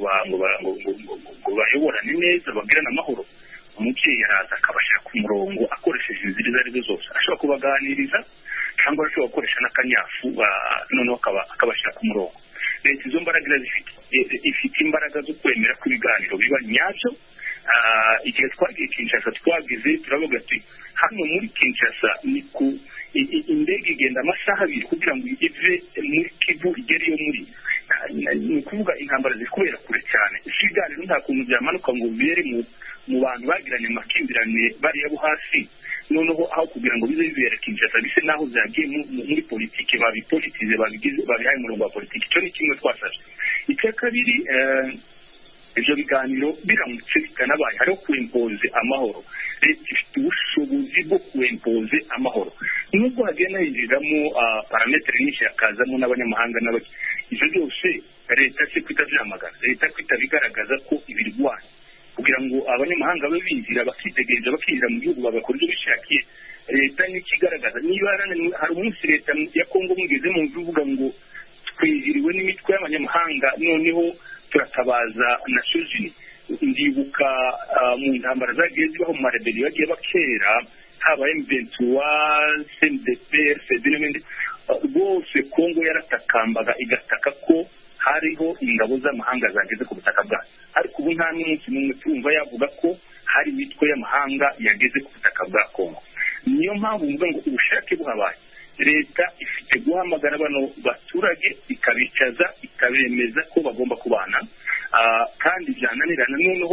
bayoborane neza bagirane amahoro, umubyeyi araza akabashyira ku murongo akoresheje inzira izo arizo zose. Ashobora kubaganiriza cyangwa ashobora gukoresha n'akanyafu, noneho akabashyira ku murongo. Leta izo mbaraga ifite imbaraga zo kwemera ko ibiganiro biba nyabyo. Igihe twagiye Kinshasa twagize turavuga ati hano muri Kinshasa ni ku indege igenda amasaha abiri kugira ngo ive muri Kivu igere iyo muri. Ni ukuvuga intambara ziri kubera kure cyane. Ibiganiro nta kuntu byamanuka ngo bibere mu bantu bagiranye amakimbirane bariya bo hasi, noneho aho kugira ngo bize bibera Kinshasa bise naho zagiye muri politiki, babipolitize babihaye umurongo wa politiki. Icyo ni kimwe twasabye. Icya kabiri, ibyo biganiro biramutse bitanabaye hariho kwempoze amahoro. Leta ifite ubushobozi bwo kwempoze amahoro, nubwo hagenda hinjiramo parametere nyinshi, hakazamo n'abanyamahanga n'abaki. Ibyo byose leta se kwitabyamagana, leta kwitabigaragaza ko ibirwanya, kugira ngo abanyamahanga babe binjira bakitegereza bakinjira mu gihugu bagakora ibyo bishakiye. Leta n'ikigaragaza niba hari umunsi leta ya Kongo mugeze mu bivuga ngo twiziriwe n'imitwe y'abanyamahanga, noneho turatabaza na Suzini. Ndibuka mu ntambara zagiye zibaho mu marebeli bagiye bakera, haba M23, CNDP, RCD n'ibindi, rwose Kongo yaratakambaga igataka ko hariho ingabo z'amahanga zageze ku butaka bwayo. Ariko ubu nta n'umunsi n'umwe turumva yavuga ko hari imitwe y'amahanga yageze ku butaka bwa Kongo. Niyo mpamvu mvuga ngo ubushake buhabaye, leta ifite guhamagara bano baturage ikabicaza ikabemeza ko bagomba kubana, kandi byananirana noneho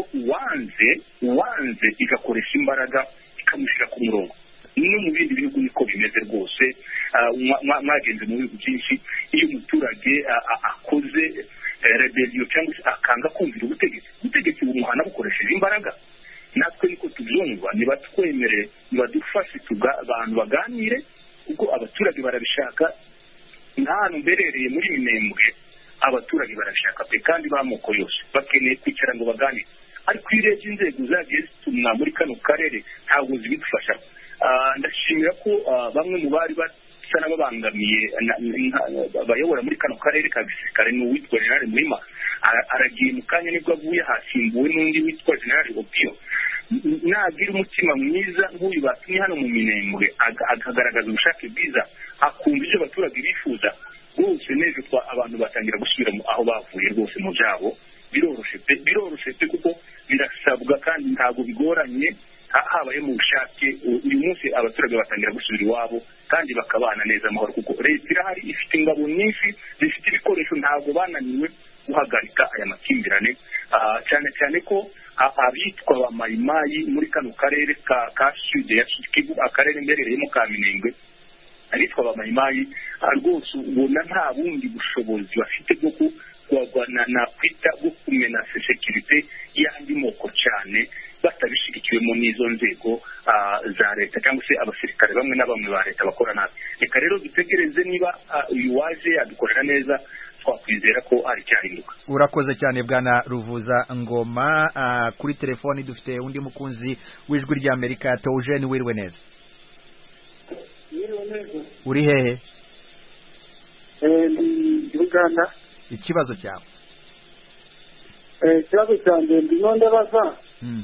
uwanze igakoresha imbaraga ikamushyira ku murongo. No mu bindi bihugu niko bimeze rwose. Mwagenze mu bihugu byinshi, iyo umuturage akoze rebellion cyangwa se akanga kumvira ubutegetsi bumuhana bukoresheje imbaraga. Natwe niko tubyumva, nibatwemere nibadufashe abantu baganire kuko abaturage barabishaka. N'ahantu mberereye muri Minembwe abaturage barashaka pe kandi bamoko yose bakeneye kwicara ngo baganire, ariko irebye inzego zagiye zitumwa muri kano karere ntabwo zibidufasha. Ndashimira ko bamwe mu bari basa n'ababangamiye abayobora muri kano karere ka gisirikare n'uwitwa General Muhima aragiye mu kanya nibwo avuye, hasimbuwe n'undi witwa General Opio. Nagira umutima mwiza nk'uyu batumye hano mu Minembwe akagaragaza ubushake bwiza akumva ibyo abaturage bifuza rwose n'ejo abantu batangira gusubira aho bavuye rwose mu byabo. Biroroshe pe kuko birasabwa kandi ntabwo bigoranye habaye mu bushake. Uyu munsi abaturage batangira gusubira iwabo kandi bakabana neza amahoro kuko leta irahari, ifite ingabo nyinshi zifite ibikoresho, ntabwo bananiwe guhagarika aya makimbirane. Cyane cyane ko abitwa ba mayimayi muri kano karere ka Sud ya Kivu, akarere mberereyemo ka Minembwe, abitwa ba mayimayi rwose ubona nta bundi bushobozi bafite bwo nakwita bwo kumena security y'andi moko cyane batabishyigikiwemo n'izo nzego za leta cyangwa se abasirikare bamwe na bamwe ba leta bakora nabi. Reka rero dutegereze niba uyu waje yadukorera neza, twakwizera ko ari cyahinduka. Urakoze cyane bwana Ruvuza Ngoma. Kuri telefoni dufite undi mukunzi w'ijwi rya Amerika, Theogene. Wiriwe neza? Uri hehe? Uganda. Ikibazo cyawe? Ikibazo cyanjye ndimo ndabaza.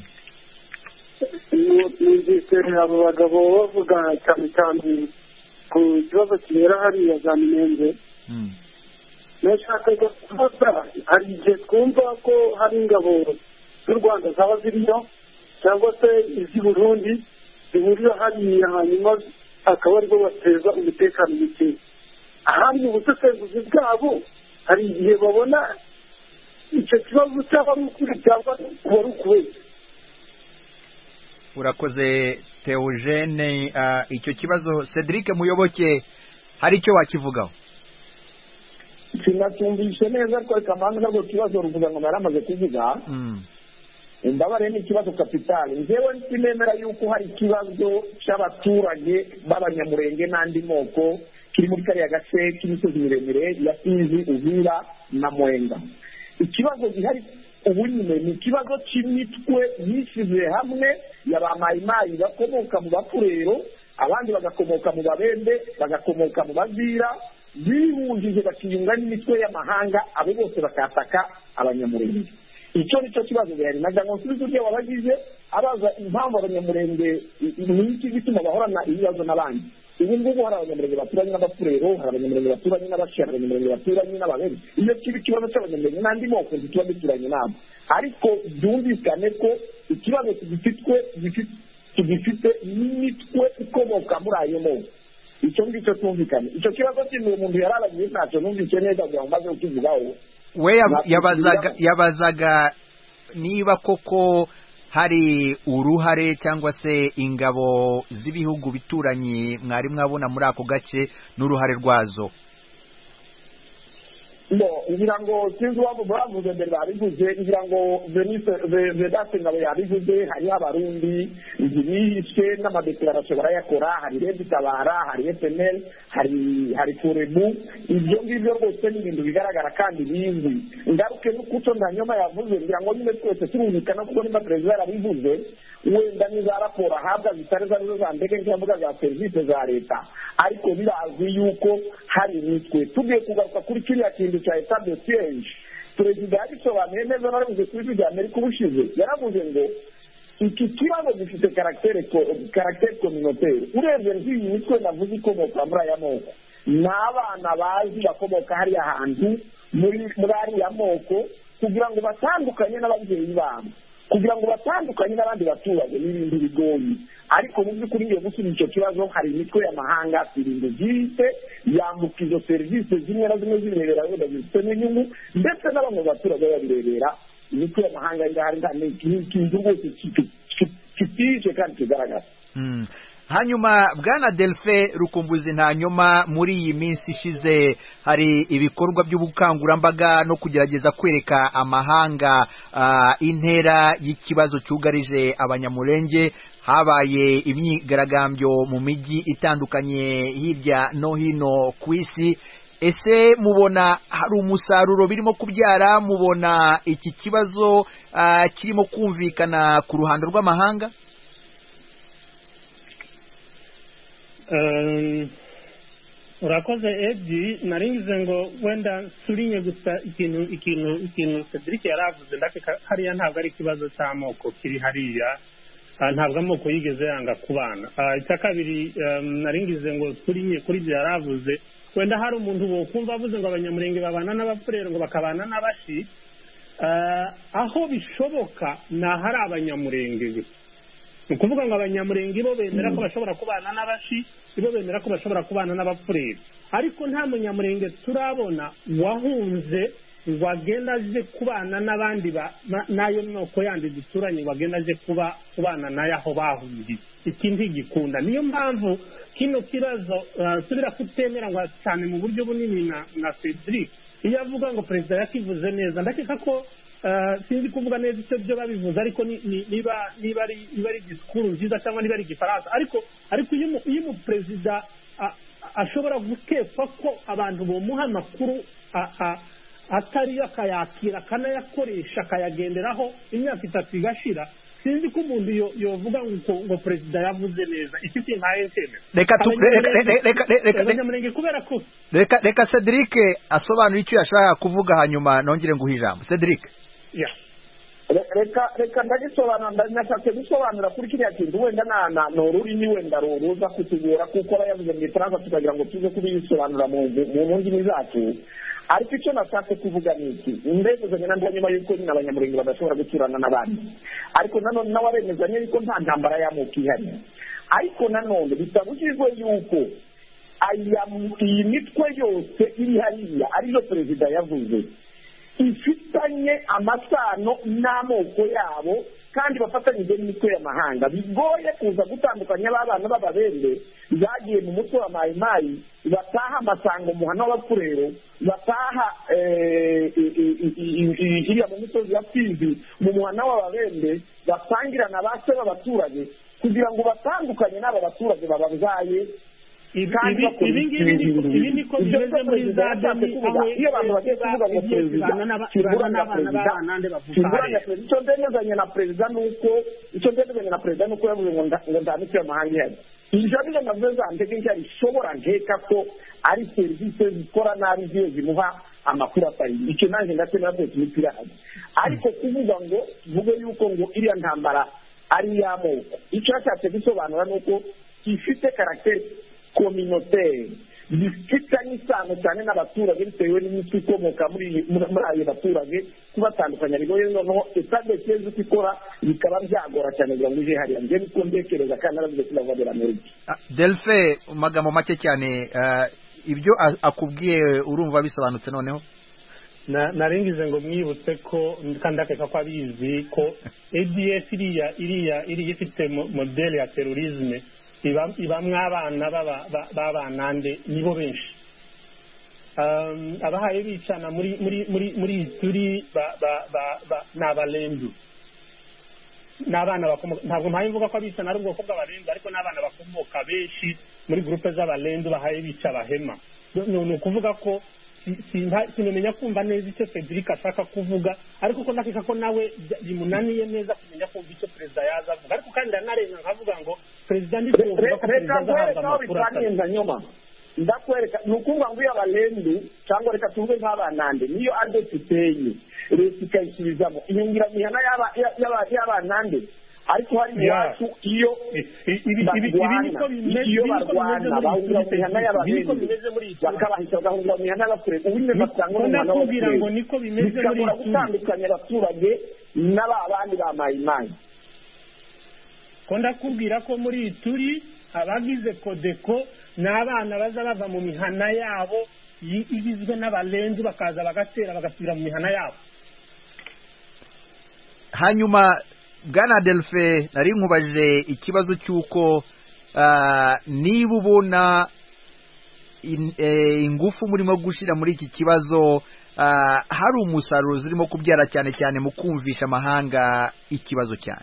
Numvise abo bagabo bavuga cyane cyane ku kibazo kibera hariya za Minembwe. Nashaka kubaza, hari igihe twumva ko hari ingabo z'u Rwanda zaba ziriyo cyangwa se iz'i Burundi zihurira hariya, hanyuma akaba aribo bateza umutekano muke. Ahandi mu busesenguzi bwabo hari igihe babona icyo kibazo cyaba ari ukuri cyangwa kuba ari ukubeshya. Urakoze Theogene. Icyo kibazo Cedric Muyoboke hari icyo wakivugaho? Sinacyumvise neza ariko kamanzi nabwo kibazo Ruvuga ngo naramaze kuvuga. Ndabare ni ikibazo kapitali. Njyewe sinemera yuko hari ikibazo cy'abaturage b'abanyamurenge n'andi moko kiri muri kariya gace k'imisozi miremire ya Fizi, Uvira na Mwenga. Ikibazo gihari ubu nyine ni ikibazo cy'imitwe yishyize hamwe y'abamayimayi bakomoka mu Bapfurero, abandi bagakomoka mu Babembe, bagakomoka mu Bazira, bihujije bakiyunga n'imitwe y'amahanga, abo bose bakataka abanyamurenge. Icyo nicyo kibazo gihari. Naga ngo nsubize ibyo wabagize abaza impamvu abanyamurenge n'iki gituma bahorana ibibazo n'abandi. Ubu ngubu hari abanyamurenge baturanye n'Abapfurero, hari abanyamurenge baturanye n'Abashi, hari abanyamurenge baturanye n'Ababembe. Iyo kiba ikibazo cy'abanyamurenge n'andi moko tuba duturanye nabo, ariko byumvikane ko ikibazo tugifite n'imitwe ikomoka muri ayo moko. Icyo ngicyo tumvikane. Icyo kibazo cy'uwo muntu yarabagiye ntacyo numvise neza kugira ngo maze kukivugaho. We yabazaga niba koko hari uruhare cyangwa se ingabo z'ibihugu bituranyi mwari mwabona muri ako gace n'uruhare rwazo. ngira ngo sinzi wabo bavuze mbere babivuze, ngira ngo Vedaste Ngabo yabivuze, hariho abarundi bihishe n'amadeklarasiyo barayakora, hari Redi Tabara, hari FNL, hari Forebu. Ibyo ngibyo rwose ni ibintu bigaragara kandi bizwi. Ngaruke n'ukuco Ndanyoma yavuze, ngira ngo nyine twese turumvikana kuko nimba perezida yarabivuze, wenda niza raporo ahabwa zitari zarizo za ndege nk'imbuga za serivisi za leta, ariko birazwi yuko hari imitwe. Tugiye kugaruka kuri kiriya kintu cya etat de siege, perezida yabisobanuye neza, naravuze kuri ijwi rya Amerika ubushize, yaravuze ngo iki kibazo gifite caractère communautaire. Urebye nk'iyi mitwe navuze ikomoka muri aya moko, n'abana bazi bakomoka hariya hantu muri ariya moko, kugira ngo batandukanye n'ababyeyi babo, kugira ngo batandukanye n'abandi baturage n'ibindi bigoyi. Ariko mu by'ukuri ngiye gusubiza icyo kibazo, hari imitwe y'amahanga irinda byite yambuka izo serivisi zimwe na zimwe zirebera wenda zifite n'inyungu, ndetse n'abamwe baturage babirebera. Imitwe y'amahanga ingahari nta n'ikintu rwose kitije kandi kigaragara. hanyuma bwana Delphin Rukumbuzi ntanyuma muri iyi minsi ishize hari ibikorwa by'ubukangurambaga no kugerageza kwereka amahanga intera y'ikibazo cyugarije abanyamurenge habaye imyigaragambyo mu mijyi itandukanye hirya no hino ku isi ese mubona hari umusaruro birimo kubyara mubona iki kibazo kirimo kumvikana ku ruhando rw'amahanga urakoze Edi naringize ngo wenda surinye gusa ikintu Cedric yaravuze ndakeka hariya ntabwo ari ikibazo cy'amoko kiri hariya ntabwo amoko yigeze yanga kubana icya kabiri naringize ngo surinye kuri ibyo yaravuze wenda hari umuntu wokumva avuze ngo abanyamurenge babana n'abapfurero ngo bakabana n'abashi aho bishoboka nahari abanyamurenge gusa ni ukuvuga ngo abanyamurenge bo bemera ko bashobora kubana n'abashi bo bemera ko bashobora kubana n'abapfurero ariko nta munyamurenge turabona wahunze ngo agenda aje kubana n'abandi n'ayo moko yandi duturanye ngo agenda aje kubana nayo aho bahungiye iki ntigikunda niyo mpamvu kino kibazo subira kutemera ngo cyane mu buryo bunini na Cedric iyo avuga ngo perezida yakivuze neza ndakeka ko sinzi kuvuga neza icyo byo babivuze ariko niba ari disikuru nziza cyangwa niba ari igifaransa ariko iyo umuperezida ashobora gukekwa ko abantu bamuha amakuru atari akayakira akanayakoresha akayagenderaho imyaka 3 igashira sinzi ko umuntu yovuga ngo perezida yavuze neza iki kintaye nteme reka Cedric asobanura icyo yashaka kuvuga hanyuma nongere nguhe ijambo Cedric reka ndashaka gusobanura kuri kiriya kintu wenda ni ururimi wenda ruza kutugora kuko bayavuze mu gifaransa tukagira ngo tuze kubisobanura mu ndimi zacu ariko icyo nashatse kuvuga ni iki ndemezanya na nyuma y'uko nyine abanyamurenge badashobora guturana n'abandi ariko nanone nawe aremezanya yuko nta ntambara y'amoko ihari ariko nanone bitabujijwe yuko iyi mitwe yose iri hariya ariyo perezida yavuze ifitanye amasano n'amoko yabo kandi bafatanyije n'imitwe y'amahanga bigoye kuza gutandukanya abana b'ababende bagiye mu mutwe wa mayimayi bataha amasango muhana w'abapfurero bataha hiriya mu misozi ya Fizi mu muhana w'ababende basangirana ba se b'abaturage kugira ngo batandukanye n'aba baturage bababyaye ibi niko bimeze muri za demi iyo abantu bagiye kuvuga ngo perezida kimburanya perezida icyo ndemezanya na perezida nuko yavuze ngo ndandike amahanga ihari ibyo nizo navuze za ndege rishobora nkeka ko ari serivisi zikora nabi ziyo zimuha amakuru atari icyo nanjye ndetse nabyose imipira hano ariko kuvuga ngo tuvuge yuko ngo iriya ntambara ari iy'amoko icyo yashatse gusobanura ni uko ifite karagiteri communautaire bifitanye isano cyane n'abaturage bitewe n'imiti ikomoka muri ayo baturage kubatandukanya bigoye noneho etablissement y'uko ikora bikaba byagora cyane kugira ngo uje hariya njye niko ndekereza kandi naravuze ko navabera muri Delphin magambo make cyane ibyo akubwiye urumva bisobanutse noneho naringize ngo mwibutse ko kandi akeka ko abizi ko ADF iriya ifite modele ya terrorisme ibamwe abana b'abanande nibo benshi abahaye bicana muri turi n'abalendu n'abana ntabwo mpaye mvuga ko abicana ari ubwoko bw'abalendu ariko n'abana bakomoka benshi muri groupe z'abalendu bahaye bica abahema ni ukuvuga ko sinamenya kumva neza icyo Cedric ashaka kuvuga ariko ko ndakeka ko nawe bimunaniye neza kumenya kumva icyo perezida yaza avuga ariko kandi ndanarenga nkavuga ngo perezida ndi kuvuga ko perezida azahabwa amakuru atari ndakwereka ni ukuvuga ngo iyo abalendu cyangwa reka tuvuge nk'abanande niyo adeputeye leta ikayisubizamo inyungiramihana y'abanande ariko hari iwacu iyo barwana bahungira mu mihana y'abalendu bakabahita bagahungira mu mihana y'abapfurere ubundi basanga mu mihana y'abapfurere bishobora gutandukanya abaturage n'abandi ba mayimayi ko ndakubwira ko muri turi abagize kodeko n'abana baza bava mu mihana yabo igizwe n'abalendu bakaza bagatera bagasubira mu mihana yabo hanyuma Bwana Delphin nari nkubajije ikibazo cy'uko niba ubona ingufu murimo gushira muri iki kibazo hari umusaruro zirimo kubyara cyane cyane mu kumvisha amahanga ikibazo cyane.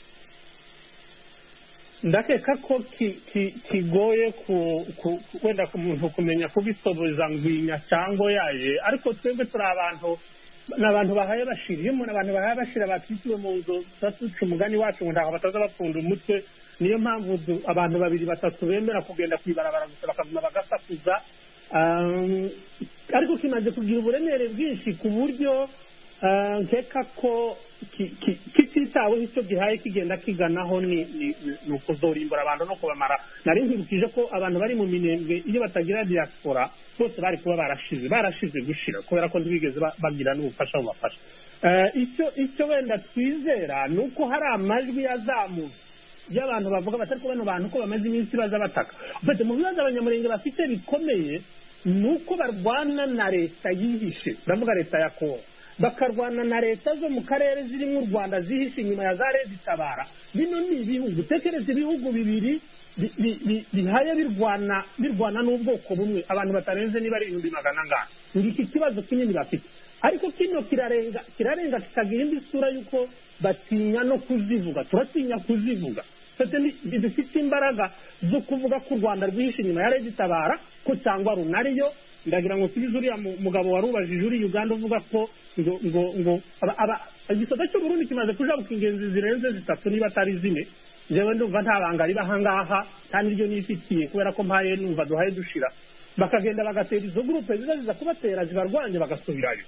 ndakeka ko kigoye wenda ku muntu kumenya kubisoboza ngwinya cyangwa yaje, ariko twebwe turi abantu bahaye bashira. iyo umuntu abantu bahaye bashira batwitiwe mu nzu tuca umugani wacu ngo ntaho bataza bapfunda umutwe. niyo mpamvu abantu 2-3 bemera kugenda kwibarabara gusa bakaguma bagasakuza, ariko kimaze kugira uburemere bwinshi ku buryo nkeka ko kititaweho icyo gihaye kigenda kiganaho ni ukuzorimbura abantu no kubamara. nari nkwibukije ko abantu bari mu minembwe iyo batagira diaspora bose bari kuba barashize gushira kubera ko ntibigeze bagira n'ubufasha bubafasha. icyo wenda twizera ni uko hari amajwi yazamutse y'abantu bavuga batari ko bano bantu ko bamaze iminsi baza bataka. mu bibazo abanyamurenge bafite bikomeye ni uko barwana na leta yihishe, ndavuga leta ya Kongo, bakarwana na leta zo mu karere zirimo u Rwanda zihishe inyuma ya za Leta Itabara. bino ni ibihugu, tekereza ibihugu bibiri bihaye birwana n'ubwoko bumwe, abantu batarenze niba ari 100,000. ngiki kibazo kinini bafite, ariko kino kirarenga kikagira indi sura yuko batinya no kuzivuga. turatinya kuzivuga, dufite imbaraga zo kuvuga ko u Rwanda rwihishe inyuma ya Leta Itabara ko cyangwa runariyo. ndagira ngo tubize uriya mugabo warubajije uri Uganda uvuga ko ngo igisoda cy'u Burundi kimaze kujabuka ingenzi zirenze 3 niba atari 4. jewe ndumva nta banga riba ahangaha kandi ryo nifitiye kubera ko mpaye numva duhaye dushira, bakagenda bagatera izo groupe ziza kubatera zibarwanye bagasubirayo.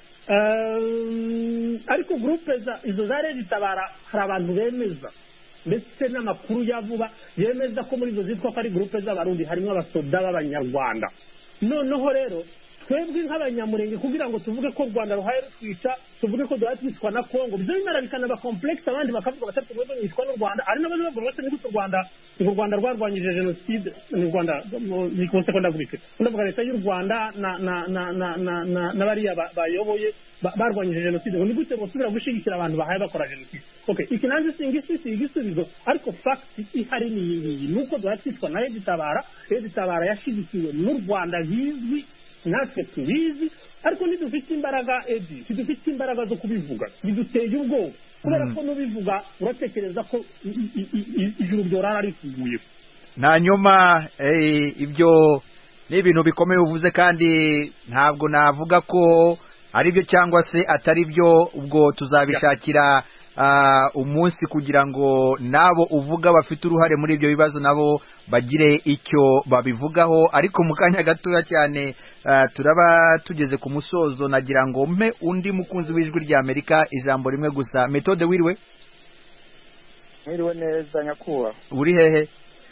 ariko groupe izo za Leta Itabara hari abantu bemeza ndetse n'amakuru yavuba yemeza ko muri izo zitwa ko ari groupe z'abarundi harimo abasoda b'abanyarwanda. noneho rero twebwe nk'abanyamurenge kugira ngo tuvuge ko u Rwanda ruhaye rutwica, tuvuge ko duhaye twicwa na Kongo, byo bimara bikanaba complex. abandi bakavuga batatu twebwe twicwa n'u Rwanda, ari nabo bavuga bati n'u Rwanda rwarwanyije genocide. n'u Rwanda ni ko sekondari bwite ndavuga leta y'u Rwanda na bariya bayoboye barwanyije genocide. ngo ni gute gusubira gushigikira abantu bahaye bakora genocide? okay, iki nanjye igisubizo, ariko fact ihari ni nuko duhaye twicwa na Leta Itabara. Leta Itabara yashigikiwe n'u Rwanda bizwi, natwe tubizi, ariko ntidufite imbaraga ntidufite imbaraga zo kubivuga, biduteye ubwoba kubera ko nubivuga uratekereza ko ijuru ryorara rikuguye. Hanyuma ibyo ni ibintu bikomeye uvuze, kandi ntabwo navuga ko ari byo cyangwa se atari byo. ubwo tuzabishakira umunsi kugira ngo nabo uvuga bafite uruhare muri ibyo bibazo nabo bagire icyo babivugaho. ariko mu kanya gatoya cyane turaba tugeze ku musozo, nagira ngo mpe undi mukunzi w'ijwi rya Amerika ijambo rimwe gusa. Methode, wiriwe? Mwiriwe neza nyakubahwa. uri hehe?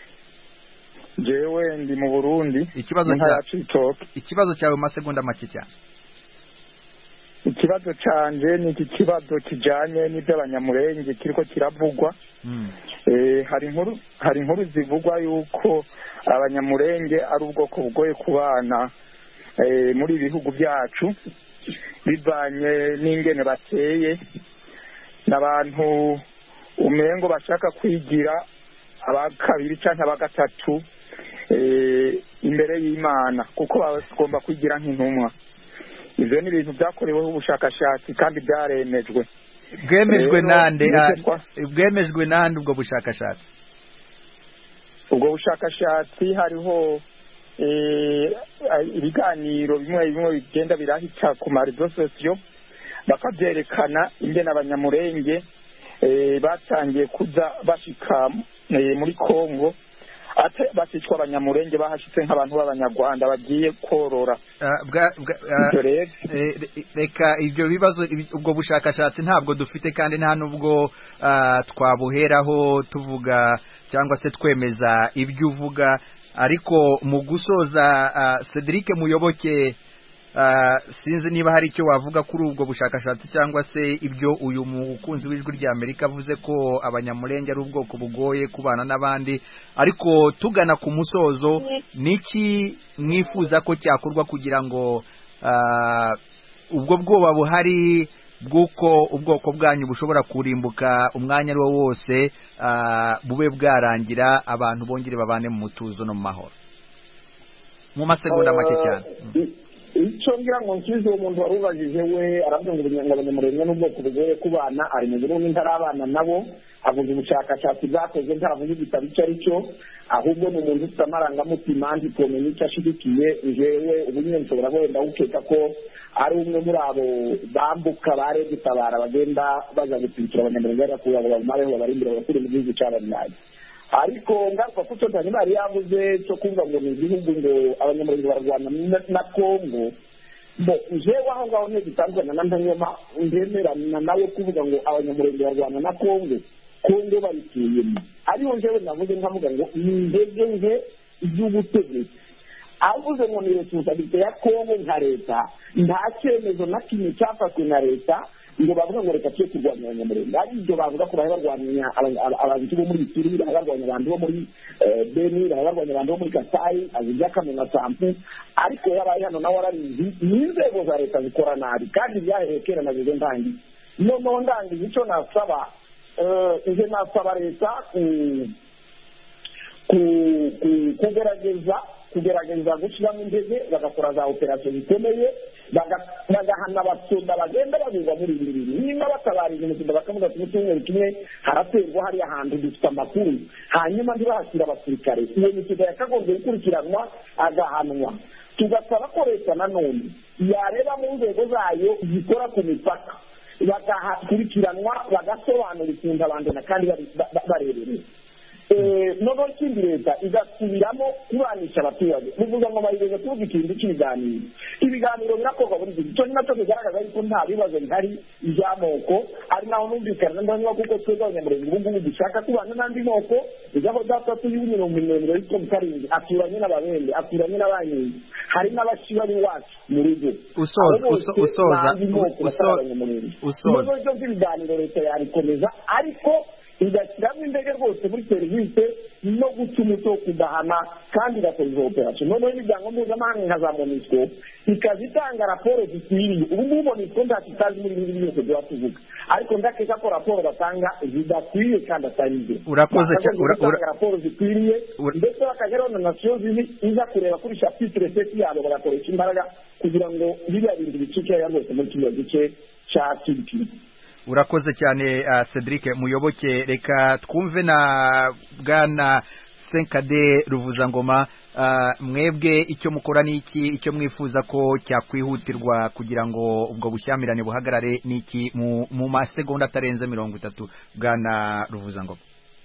jewe ndi mu Burundi. ikibazo cyawe mu masegonda make cyane. ikibazo canje ni iki kibazo kijanye n'iby'abanyamurenge kiriko kiravugwa. hari inkuru zivugwa yuko abanyamurenge ari ubwoko bugoye kubana muri ibihugu byacu bivanye n'ingene bateye, n'abantu umengo bashaka kwigira abakabiri canke abagatatu imbere y'Imana kuko bagomba kwigira nk'intumwa. ivyo ni ibintu byakoreweho ubushakashatsi kandi byaremejwe. bwemejwe nande ubwo bushakashatsi? ubwo bushakashatsi hariho ibiganiro bimwe bigenda birahita ku marezo sosiyo bakabyerekana ingene abanyamurenge batangiye kuza bashika muri Kongo, basicwa abanyamurenge bahashitse nk'abantu b'abanyarwanda bagiye korora. reka ibyo bibazo, ubwo bushakashatsi ntabwo dufite kandi nta nubwo twabuheraho tuvuga cyangwa se twemeza ibyo uvuga. ariko mu gusoza, Cedric Muyoboke, sinzi niba hari icyo wavuga kuri ubwo bushakashatsi cyangwa se ibyo uyu mukunzi w'ijwi rya Amerika avuze ko abanyamurenge ari ubwoko bugoye kubana n'abandi. ariko tugana ku musozo, niki mwifuza ko cyakorwa kugira ngo ubwo bwoba buhari bw'uko ubwoko bwanyu bushobora kurimbuka umwanya ari wo wose bube bwarangira abantu bongere babane mu mutuzo no mu mahoro mu masegonda make cyane. icyo ngira ngo nsubize uwo muntu wari ubajije we aravuga ngo abanyamurenge n'ubwoko bugoye kubana ari mu Burundi ntarabana nabo, avuga ubushakashatsi bwakoze ntavuga igitabo icyo ari cyo, ahubwo ni umuntu ufite amarangamutima nzi kumenya icyo ashyigikiye. njyewe ubu nyine nshobora wenda gukeka ko ari umwe muri abo bambuka bare gutabara bagenda baza gupimikira abanyamurenge bagakura ngo bamumareho babarindire bakure mu gihugu cy'abanyamurenge. ariko ngaruka ku cyo ntari bari yavuze cyo kuvuga ngo ni igihugu ngo abanyamurenge barwana na Kongo, bo jewe aho ngaho ntibitandukanye na ntanyoma ndemerana nawe kuvuga ngo abanyamurenge barwana na Kongo bayituyemo. ariho jewe navuze nkavuga ngo ni indege nke iby'ubutegetsi, avuze ngo ni responsabilité ya Kongo nka leta, nta cyemezo na kimwe cyafashwe na leta ngo bavuga ngo reka cyo kurwanya abanyamurenge. ari ibyo bavuga ko barwanya abantu bo muri Ituri, barwanya abantu bo muri Beni, barwanya abantu bo muri Kasai, azijya Kamena Sampu, ariko yaraye hano nawe arabizi n'inzego za leta zikora nabi kandi byahereye kera na bizo ndangiye. noneho ndangiye icyo nasaba ije nasaba leta kugerageza gushyiramo indege bagakora za operasiyo zikomeye, bagahana abasoda bagenda banyurwa muri ibi bintu. niba batabariza umusoda bakavuga ati mu cyumweru kimwe haraterwa hariya hantu dufite amakuru, hanyuma ntibahashyire abasirikare, iyo misoda yakagombye gukurikiranwa agahanwa. tugasaba ko leta nanone yareba mu nzego zayo zikora ku mipaka bagakurikiranwa, bagasobanura ikintu abantu kandi barebereye. noneho ikindi leta igasubiramo kubanisha abaturage. bivuga ngo bayigeze kuvuga ikintu cy'ibiganiro. ibiganiro birakorwa buri gihe, icyo ni nacyo kigaragaza yuko nta bibazo bihari iby'amoko, ari naho numvikana ndanywa kuko twebwe abanyamurenge ubu ngubu dushaka kubana n'andi moko. igaho data tuy'u mirongo yitwa Mukaringi aturanye n'Ababembe, aturanye n'Abanyingi, hari n'Abashiba b'iwacu mu rugo. usoza ibyo by'ibiganiro leta yabikomeza, ariko igashyiramo indege rwose muri serivisi no guca umuco wo kudahana kandi igakora izo operasiyo. noneho imiryango mpuzamahanga nka za MONUSCO ikaza itanga raporo zikwiriye. ubu ngubu MONUSCO ntacyo itazi muri ibi byose tuba tuvuga, ariko ndakeka ko raporo batanga zidakwiye kandi atari ibyo. batanga raporo zikwiriye ndetse bakageraho na nasiyo iza kureba kuri chapitre 7 yabo, bagakoresha imbaraga kugira ngo biriya bintu bicike rwose muri kiriya gice cya Kivu. urakoze cyane Cedric Muyoboke. reka twumve na bwana Senkade Ruvuzangoma, mwebwe icyo mukora n'iki, icyo mwifuza ko cyakwihutirwa kugira ngo ubwo bushyamirane buhagarare n'iki mu masegonda atarenze 30. bwana Ruvuzangoma.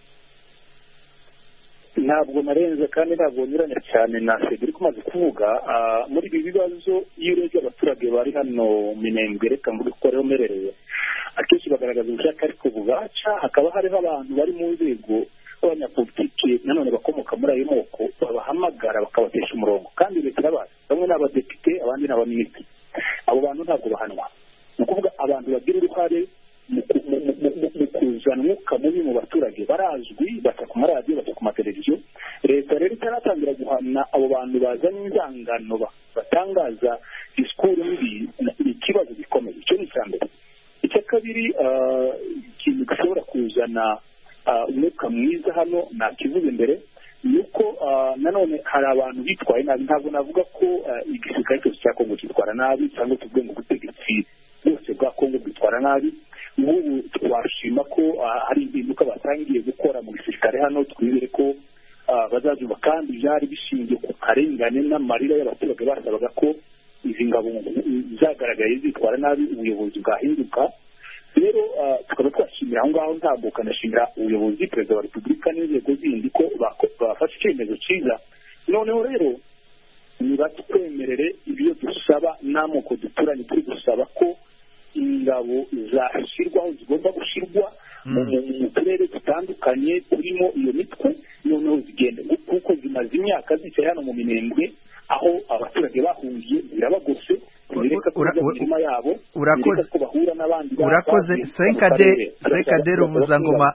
ntabwo narenze kandi ntabwo nyuranya cyane na Cedric umaze kuvuga. muri ibi bibazo iyo urebye abaturage bari hano Minembwe, reka mvuge ko ariho merereye, akenshi bagaragaza ubushake ariko bubaca. hakaba hariho abantu bari mu nzego b'abanyapolitiki nanone bakomoka muri ayo moko, babahamagara bakabatesha umurongo, kandi leta irabazi. bamwe ni abadepite, abandi ni abaminisitiri. abo bantu ntabwo bahanwa. ni ukuvuga abantu bagira uruhare mu kuzana umwuka mubi mu baturage barazwi, baca ku maradiyo, baca ku mateleviziyo. leta rero itaratangira guhana abo bantu bazanye inzangano batangaza disikuru mbi, ni ikibazo gikomeye. icyo ni icya mbere. icya kabiri, ikintu gishobora kuzana umwuka mwiza hano nakivuze mbere, ni uko nanone hari abantu bitwaye nabi. ntabwo navuga ko igisirikare cyose cya Kongo kitwara nabi cyangwa tuvuge ngo ubutegetsi bwose bwa Kongo bwitwara nabi. ubu twashima ko hari impinduka batangiye gukora mu gisirikare hano, twizere ko bazazuba, kandi byari bishingiye ku karengane n'amarira y'abaturage basabaga ko izi ngabo zagaragaye zitwara nabi, ubuyobozi bwahinduka. rero tukaba twashimira aho ngaho, ntabwo kanashimira ubuyobozi, perezida wa repubulika n'inzego zindi ko bafashe icyemezo cyiza. noneho rero nibatwemerere ibyo dusaba n'amoko duturanye, turi gusaba ko ingabo zashyirwaho zigomba gushyirwa mu turere dutandukanye turimo iyo mitwe, noneho zigenda kuko zimaze imyaka zicaye hano mu Minembwe aho abaturage bahungiye, zirabagose, zireka kuba imirima yabo, zireka ko bahura n'abandi. urakoze Senkade Ruvuzangoma,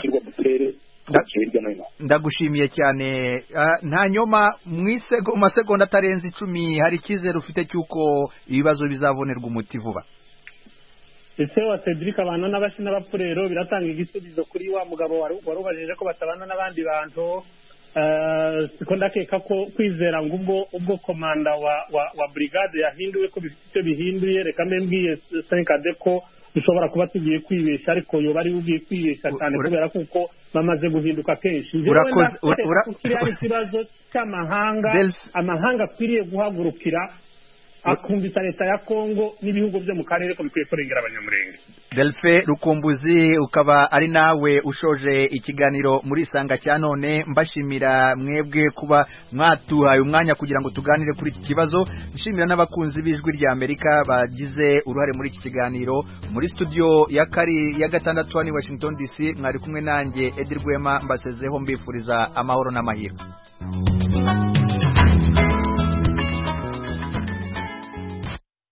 ndagushimiye cyane. nta nyoma mu masegonda atarenze 10, hari icyizere ufite cy'uko ibibazo bizabonerwa umuti vuba? ese wa Cedric abana n'abashina bapfurero biratanga igisubizo kuri wa mugabo warubajije ko batabana n'abandi bantu siko ndakeka ko kwizera ngo ubwo komanda wa brigade yahinduwe ko bifite bihinduye reka mbwiye Senkade ko dushobora kuba tugiye kwibesha ariko yo bari ugiye kwibesha cyane kubera kuko bamaze guhinduka kenshi urakoze ikibazo cy'amahanga amahanga akwiriye guhagurukira akumvisa leta ya Kongo n'ibihugu byo mu karere ko bikwiye kurengera abanyamurenge. Delphe Rukumbuzi ukaba ari nawe ushoje ikiganiro muri Sanga cya none mbashimira mwebwe kuba mwatuhaye umwanya kugira ngo tuganire kuri iki kibazo nshimira n'abakunzi b'ijwi rya Amerika bagize uruhare muri iki kiganiro muri studio ya gatandatu hano Washington DC mwari kumwe nanjye Edir Rwema mbasezeho mbifuriza amahoro n'amahirwe.